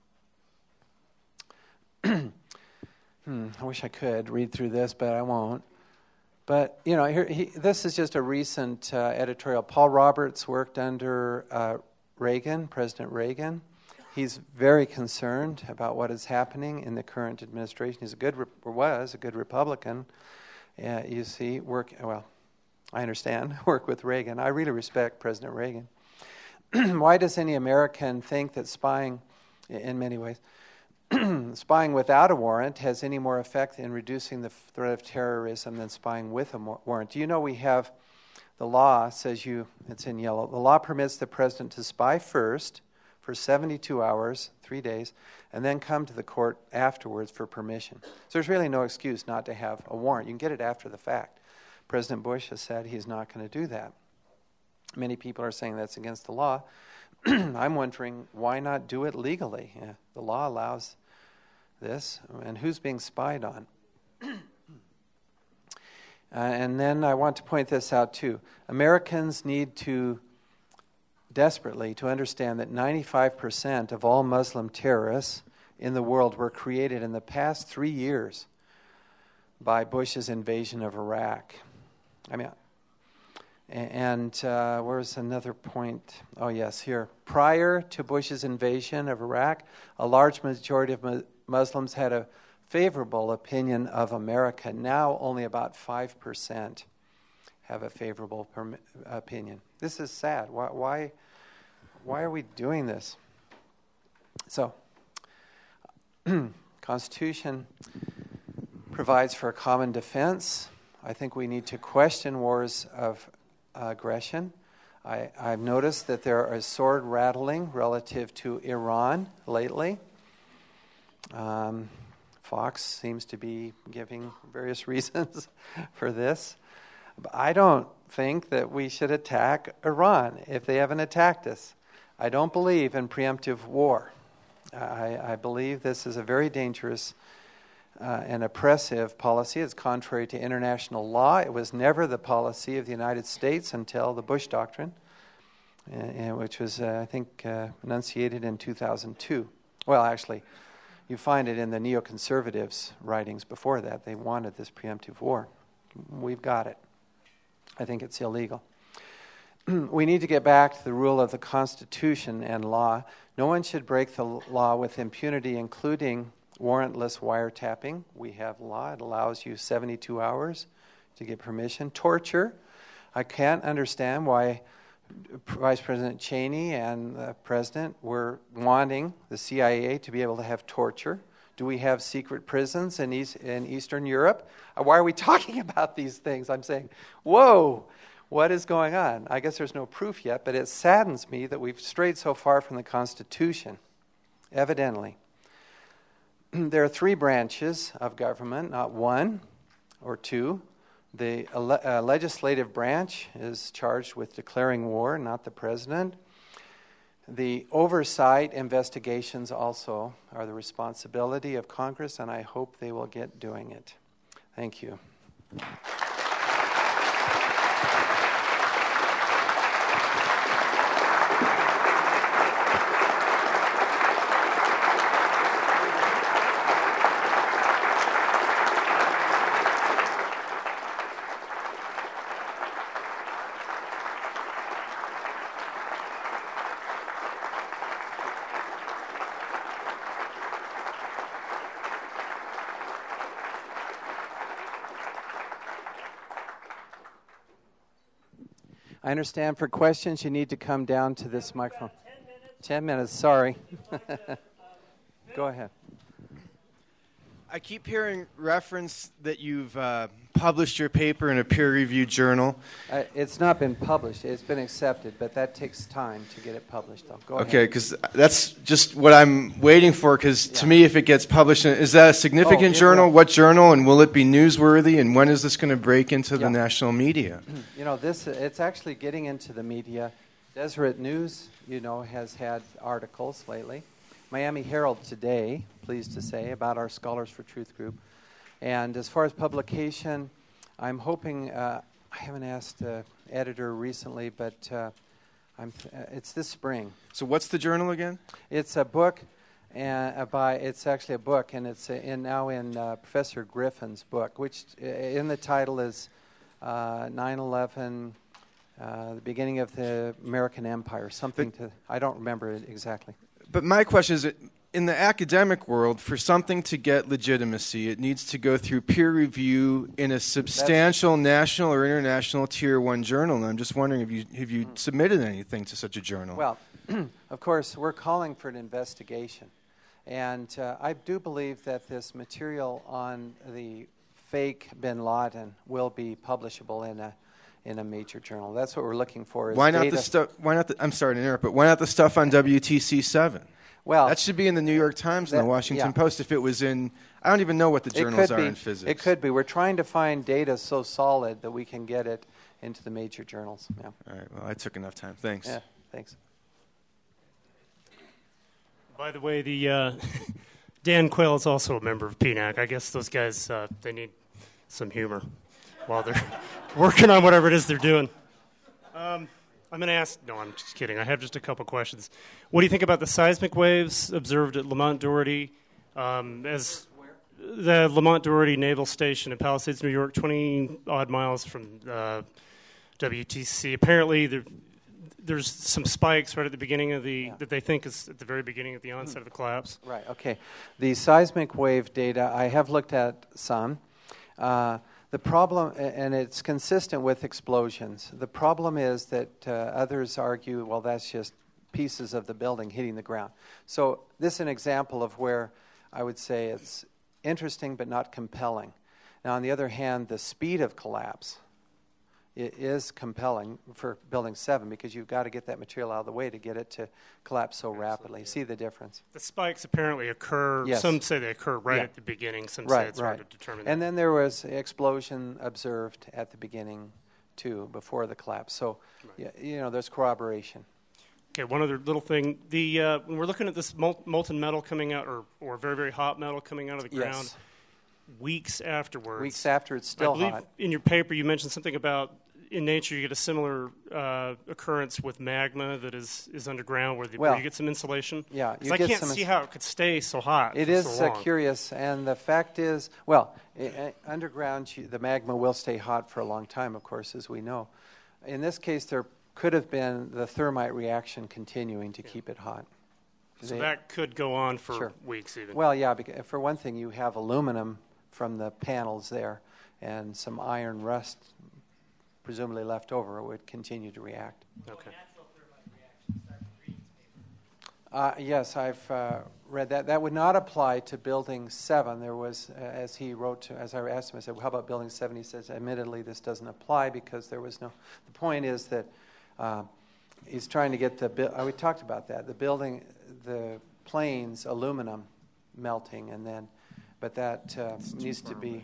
I wish I could read through this, but I won't. But, this is just a recent editorial. Paul Roberts worked under President Reagan. He's very concerned about what is happening in the current administration. He's was a good Republican. You see, I understand, work with Reagan. I really respect President Reagan. Why does any American think that spying, in many ways, spying without a warrant has any more effect in reducing the threat of terrorism than spying with a warrant? Do you know we have, the law says it's in yellow, the law permits the president to spy first for 72 hours, 3 days, and then come to the court afterwards for permission. So there's really no excuse not to have a warrant. You can get it after the fact. President Bush has said he's not going to do that. Many people are saying that's against the law. I'm wondering, why not do it legally? The law allows this, and who's being spied on? And then I want to point this out too. Americans need to desperately to understand that 95% of all Muslim terrorists in the world were created in the past 3 years by Bush's invasion of Iraq. Where's another point? Oh, yes, here. Prior to Bush's invasion of Iraq, a large majority of Muslims had a favorable opinion of America. Now only about 5% have a favorable opinion. This is sad. Why are we doing this? So, Constitution provides for a common defense. I think we need to question wars of aggression. I've noticed that there is sword rattling relative to Iran lately. Fox seems to be giving various reasons for this. But I don't think that we should attack Iran if they haven't attacked us. I don't believe in preemptive war. I believe this is a very dangerous and oppressive policy. It's contrary to international law. It was never the policy of the United States until the Bush Doctrine, which was, I think, enunciated in 2002. Well, actually, you find it in the neoconservatives' writings before that. They wanted this preemptive war. We've got it. I think it's illegal. We need to get back to the rule of the Constitution and law. No one should break the law with impunity, including warrantless wiretapping. We have law. It allows you 72 hours to get permission. Torture. I can't understand why Vice President Cheney and the President were wanting the CIA to be able to have torture. Do we have secret prisons in Eastern Europe? Why are we talking about these things? I'm saying, whoa, what is going on? I guess there's no proof yet, but it saddens me that we've strayed so far from the Constitution, evidently. There are 3 branches of government, not 1 or 2. The legislative branch is charged with declaring war, not the president. The oversight investigations also are the responsibility of Congress, and I hope they will get doing it. Thank you. I understand for questions you need to come down to this microphone. 10 minutes, sorry. Go ahead. I keep hearing reference that you've published your paper in a peer-reviewed journal. It's not been published. It's been accepted, but that takes time to get it published, though. Go ahead. Okay, because that's just what I'm waiting for, because to me, if it gets published, is that a significant journal? Will. What journal, and will it be newsworthy, and when is this going to break into the national media? You know, it's actually getting into the media. Deseret News, has had articles lately. Miami Herald today, pleased to say, about our Scholars for Truth group. And as far as publication, I'm hoping, I haven't asked the editor recently, but it's this spring. So what's the journal again? It's a book, it's actually a book, and it's now in Professor Griffin's book, which in the title is 9/11, the beginning of the American Empire, I don't remember it exactly. But my question is, in the academic world, for something to get legitimacy, it needs to go through peer review in a substantial national or international Tier 1 journal. And I'm just wondering, have you submitted anything to such a journal? Well, of course, we're calling for an investigation. And I do believe that this material on the fake bin Laden will be publishable in a major journal. That's what we're looking for. Why not the stuff? I'm sorry to interrupt, but why not the stuff on WTC 7? Well, that should be in the New York Times and the Washington Post. If it was in, I don't even know what the journals are in physics. It could be. We're trying to find data so solid that we can get it into the major journals. Yeah. All right. Well, I took enough time. Thanks. Yeah. Thanks. By the way, the Dan Quayle is also a member of PNAC. I guess those guys they need some humor while they're working on whatever it is they're doing. I'm going to ask... No, I'm just kidding. I have just a couple questions. What do you think about the seismic waves observed at Lamont Doherty? As the Lamont Doherty Naval Station in Palisades, New York, 20-odd miles from WTC. Apparently, there's some spikes right at the beginning of that they think is at the very beginning of the onset of the collapse. Right, okay. The seismic wave data, I have looked at some. The problem, and it's consistent with explosions, the problem is that others argue, well, that's just pieces of the building hitting the ground. So this is an example of where I would say it's interesting but not compelling. Now, on the other hand, the speed of collapse is compelling for Building 7 because you've got to get that material out of the way to get it to collapse so rapidly. See the difference? The spikes apparently occur, some say they occur right at the beginning, some say it's hard to determine. And then there was explosion observed at the beginning, too, before the collapse. So, there's corroboration. Okay, one other little thing. When we're looking at this molten metal coming out, or very, very hot metal coming out of the ground, weeks afterwards. Weeks after it's still hot. I believe in your paper you mentioned something about in nature you get a similar occurrence with magma that is underground where you get some insulation. Yeah. I can't see how it could stay so hot It for is so long. Curious, and the fact is, underground the magma will stay hot for a long time, of course, as we know. In this case, there could have been the thermite reaction continuing to keep it hot. So that could go on for weeks even. Well, yeah, because for one thing, you have aluminum from the panels there, and some iron rust presumably left over, it would continue to react. Okay. Yes, I've read that. That would not apply to Building 7. There was, as he wrote, as I asked him, I said, well, how about Building 7? He says, admittedly, this doesn't apply because there was no... The point is that he's trying to get we talked about that. The planes, aluminum melting, and then... But that needs to be...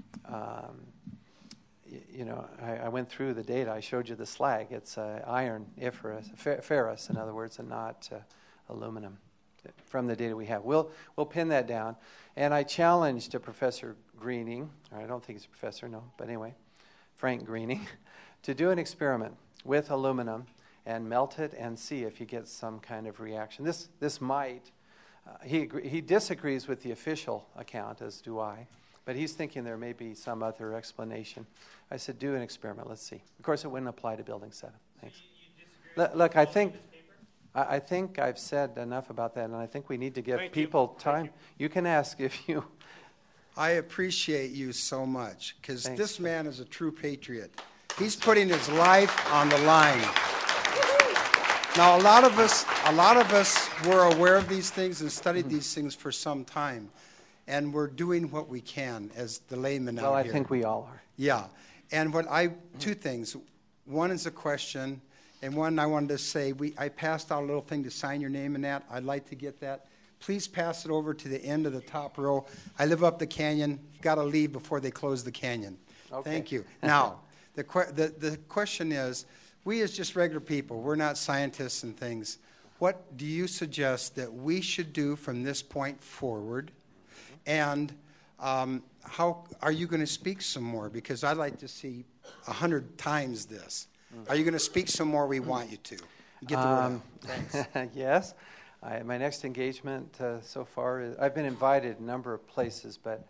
I went through the data. I showed you the slag. It's iron, ferrous, in other words, and not aluminum from the data we have. We'll pin that down. And I challenged Professor Greening, or I don't think he's a professor, no, but anyway, Frank Greening, to do an experiment with aluminum and melt it and see if you get some kind of reaction. This might... He disagrees with the official account, as do I. But he's thinking there may be some other explanation. I said, do an experiment. Let's see. Of course, it wouldn't apply to Building 7. Thanks. Look, I think I've said enough about that, and I think we need to give people time. You can ask if you... I appreciate you so much, because this man is a true patriot. He's putting his life on the line. Now, a lot of us were aware of these things and studied these things for some time, and we're doing what we can as the layman out here. Well, I think we all are. Yeah, and two things. One is a question, and one I wanted to say. I passed out a little thing to sign your name in that. I'd like to get that. Please pass it over to the end of the top row. I live up the canyon. Got to leave before they close the canyon. Okay. Thank you. Now, the question is, we as just regular people, we're not scientists and things. What do you suggest that we should do from this point forward? And how are you going to speak some more? Because I'd like to see 100 times this. Are you going to speak some more? We want you to. Get the word out. Thanks. Yes. My next engagement so far is, I've been invited a number of places, but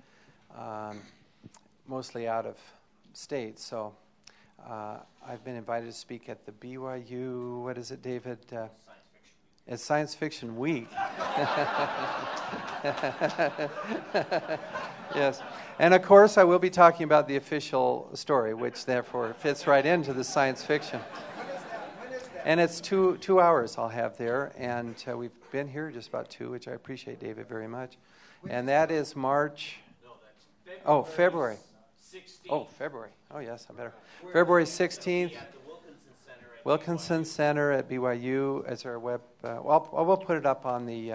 mostly out of state. So I've been invited to speak at the BYU, what is it, David? It's Science Fiction Week. Yes. And of course, I will be talking about the official story, which therefore fits right into the science fiction. And it's 2 hours I'll have there, and we've been here just about 2, which I appreciate, David, very much. And that is March. No, that's February. 16th. February. Oh, yes, I better. February 16th. At the Wilkinson Center at BYU as our web. We'll put it up on the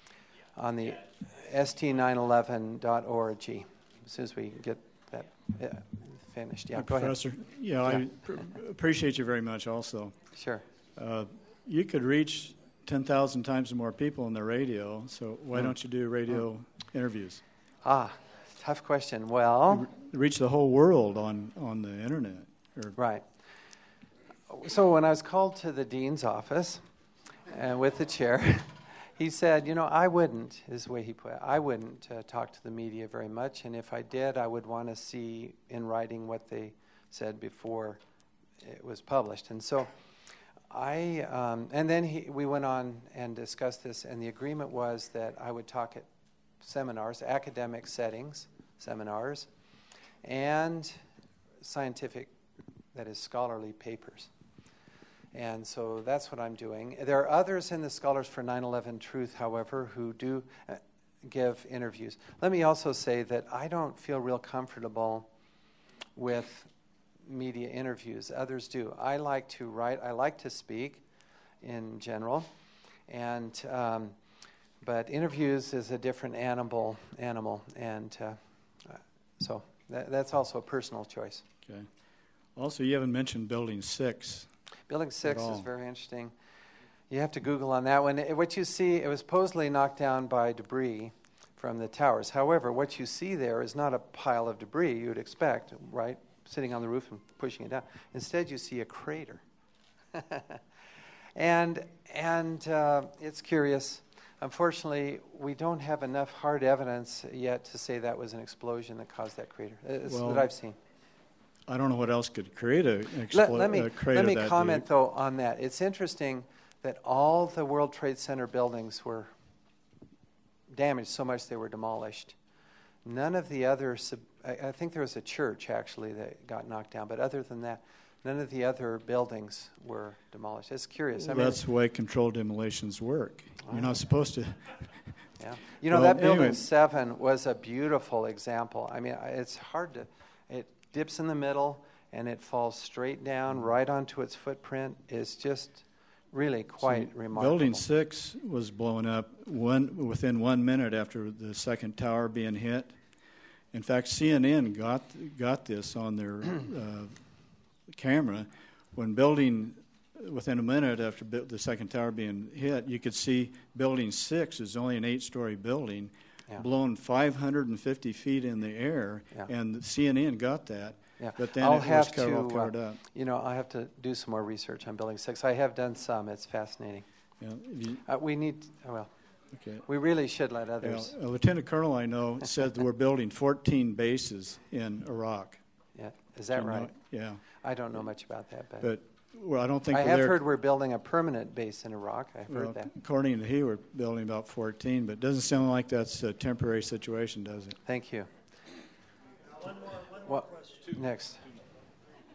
st911.org as soon as we get that finished. Yeah, go ahead. Professor, I appreciate you very much also. Sure. You could reach 10,000 times more people on the radio, so why don't you do radio interviews? Tough question. Well, reach the whole world on the internet. Right. So when I was called to the dean's office with the chair, he said, I wouldn't, is the way he put it, I wouldn't talk to the media very much, and if I did, I would want to see in writing what they said before it was published. And so and then we went on and discussed this, and the agreement was that I would talk at seminars, academic settings, seminars, and scientific, that is, scholarly papers. And so that's what I'm doing. There are others in the Scholars for 9/11 Truth, however, who do give interviews. Let me also say that I don't feel real comfortable with media interviews. Others do. I like to write. I like to speak in general. And but interviews is a different animal. And so that's also a personal choice. Okay. Also, you haven't mentioned Building 6. Building 6 is very interesting. You have to Google on that one. What you see, it was supposedly knocked down by debris from the towers. However, what you see there is not a pile of debris you would expect, right, sitting on the roof and pushing it down. Instead, you see a crater. and it's curious. Unfortunately, we don't have enough hard evidence yet to say that was an explosion that caused that crater that I've seen. I don't know what else could create a crater. Let me comment, though, on that. It's interesting that all the World Trade Center buildings were damaged so much they were demolished. None of the other, I think there was a church, actually, that got knocked down, but other than that, none of the other buildings were demolished. It's curious. That's the way controlled demolitions work. You're not supposed to... Yeah. That Building 7 was a beautiful example. I mean, it's hard to... It dips in the middle, and it falls straight down right onto its footprint. It's just really quite remarkable. Building 6 was blown up within 1 minute after the second tower being hit. In fact, CNN got this on their camera. Within a minute after the second tower being hit, you could see Building 6 is only an 8-story building, blown 550 feet in the air, and CNN got that. Yeah. But then I'll it was covered up. I have to do some more research on Building 6. I have done some. It's fascinating. Yeah, we need, okay. We really should let others. A lieutenant colonel I know said that we're building 14 bases in Iraq. Yeah, is that right? Yeah. I don't know much about that, but I don't think I have heard we're building a permanent base in Iraq. I've heard that. According to he, we're building about 14, but it doesn't sound like that's a temporary situation, does it? Thank you. One more question. Next.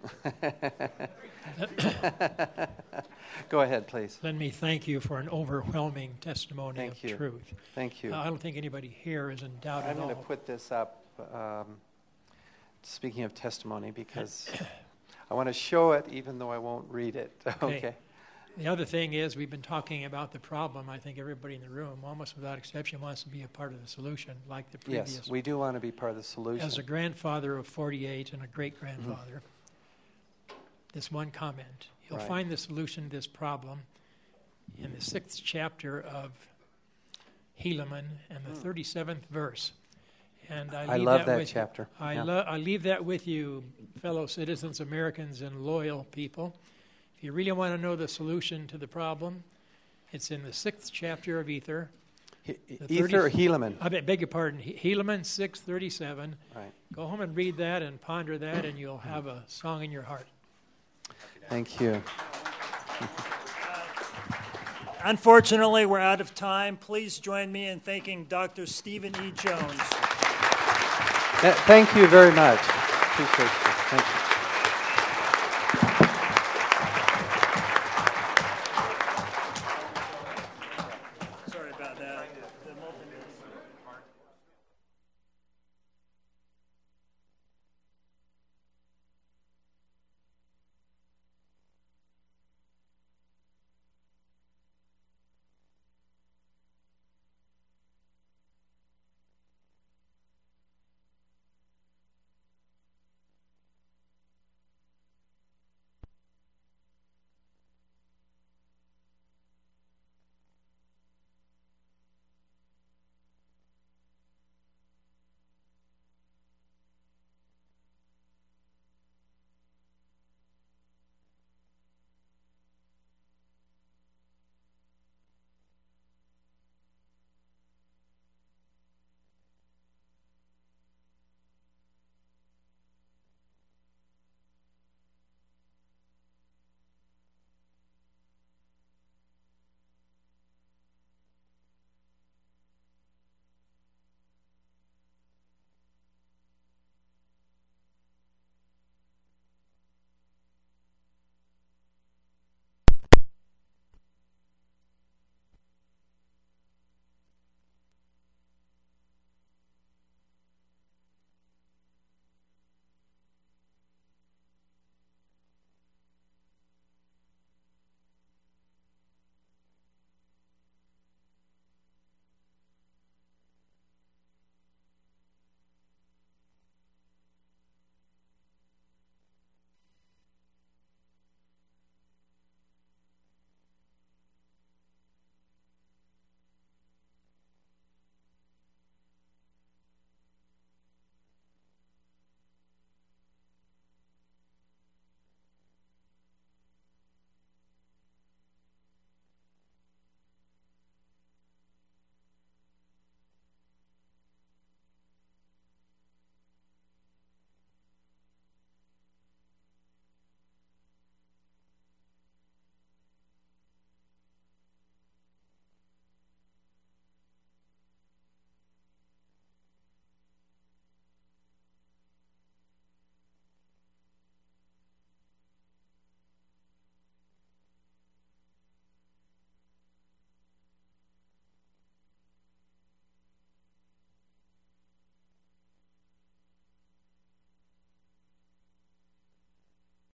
Go ahead, please. Let me thank you for an overwhelming testimony Thank of you. truth. Thank you. I don't think anybody here is in doubt I'm at going to all. put this up, speaking of testimony, because I want to show it even though I won't read it. Okay. The other thing is, we've been talking about the problem. I think everybody in the room, almost without exception, wants to be a part of the solution, like the previous. Yes, we do want to be part of the solution. As a grandfather of 48 and a great-grandfather, this one comment. You'll Right. find the solution to this problem in the 6th chapter of Helaman and the 37th verse. And I leave love that with chapter. You. Yeah. I leave that with you, fellow citizens, Americans, and loyal people. If you really want to know the solution to the problem, it's in the 6th chapter of Ether. Ether or Helaman? I beg your pardon. Helaman 6:37. Right. Go home and read that and ponder that, and you'll have a song in your heart. Thank you. Unfortunately, we're out of time. Please join me in thanking Dr. Stephen E. Jones. Thank you very much. Appreciate it. Thank you.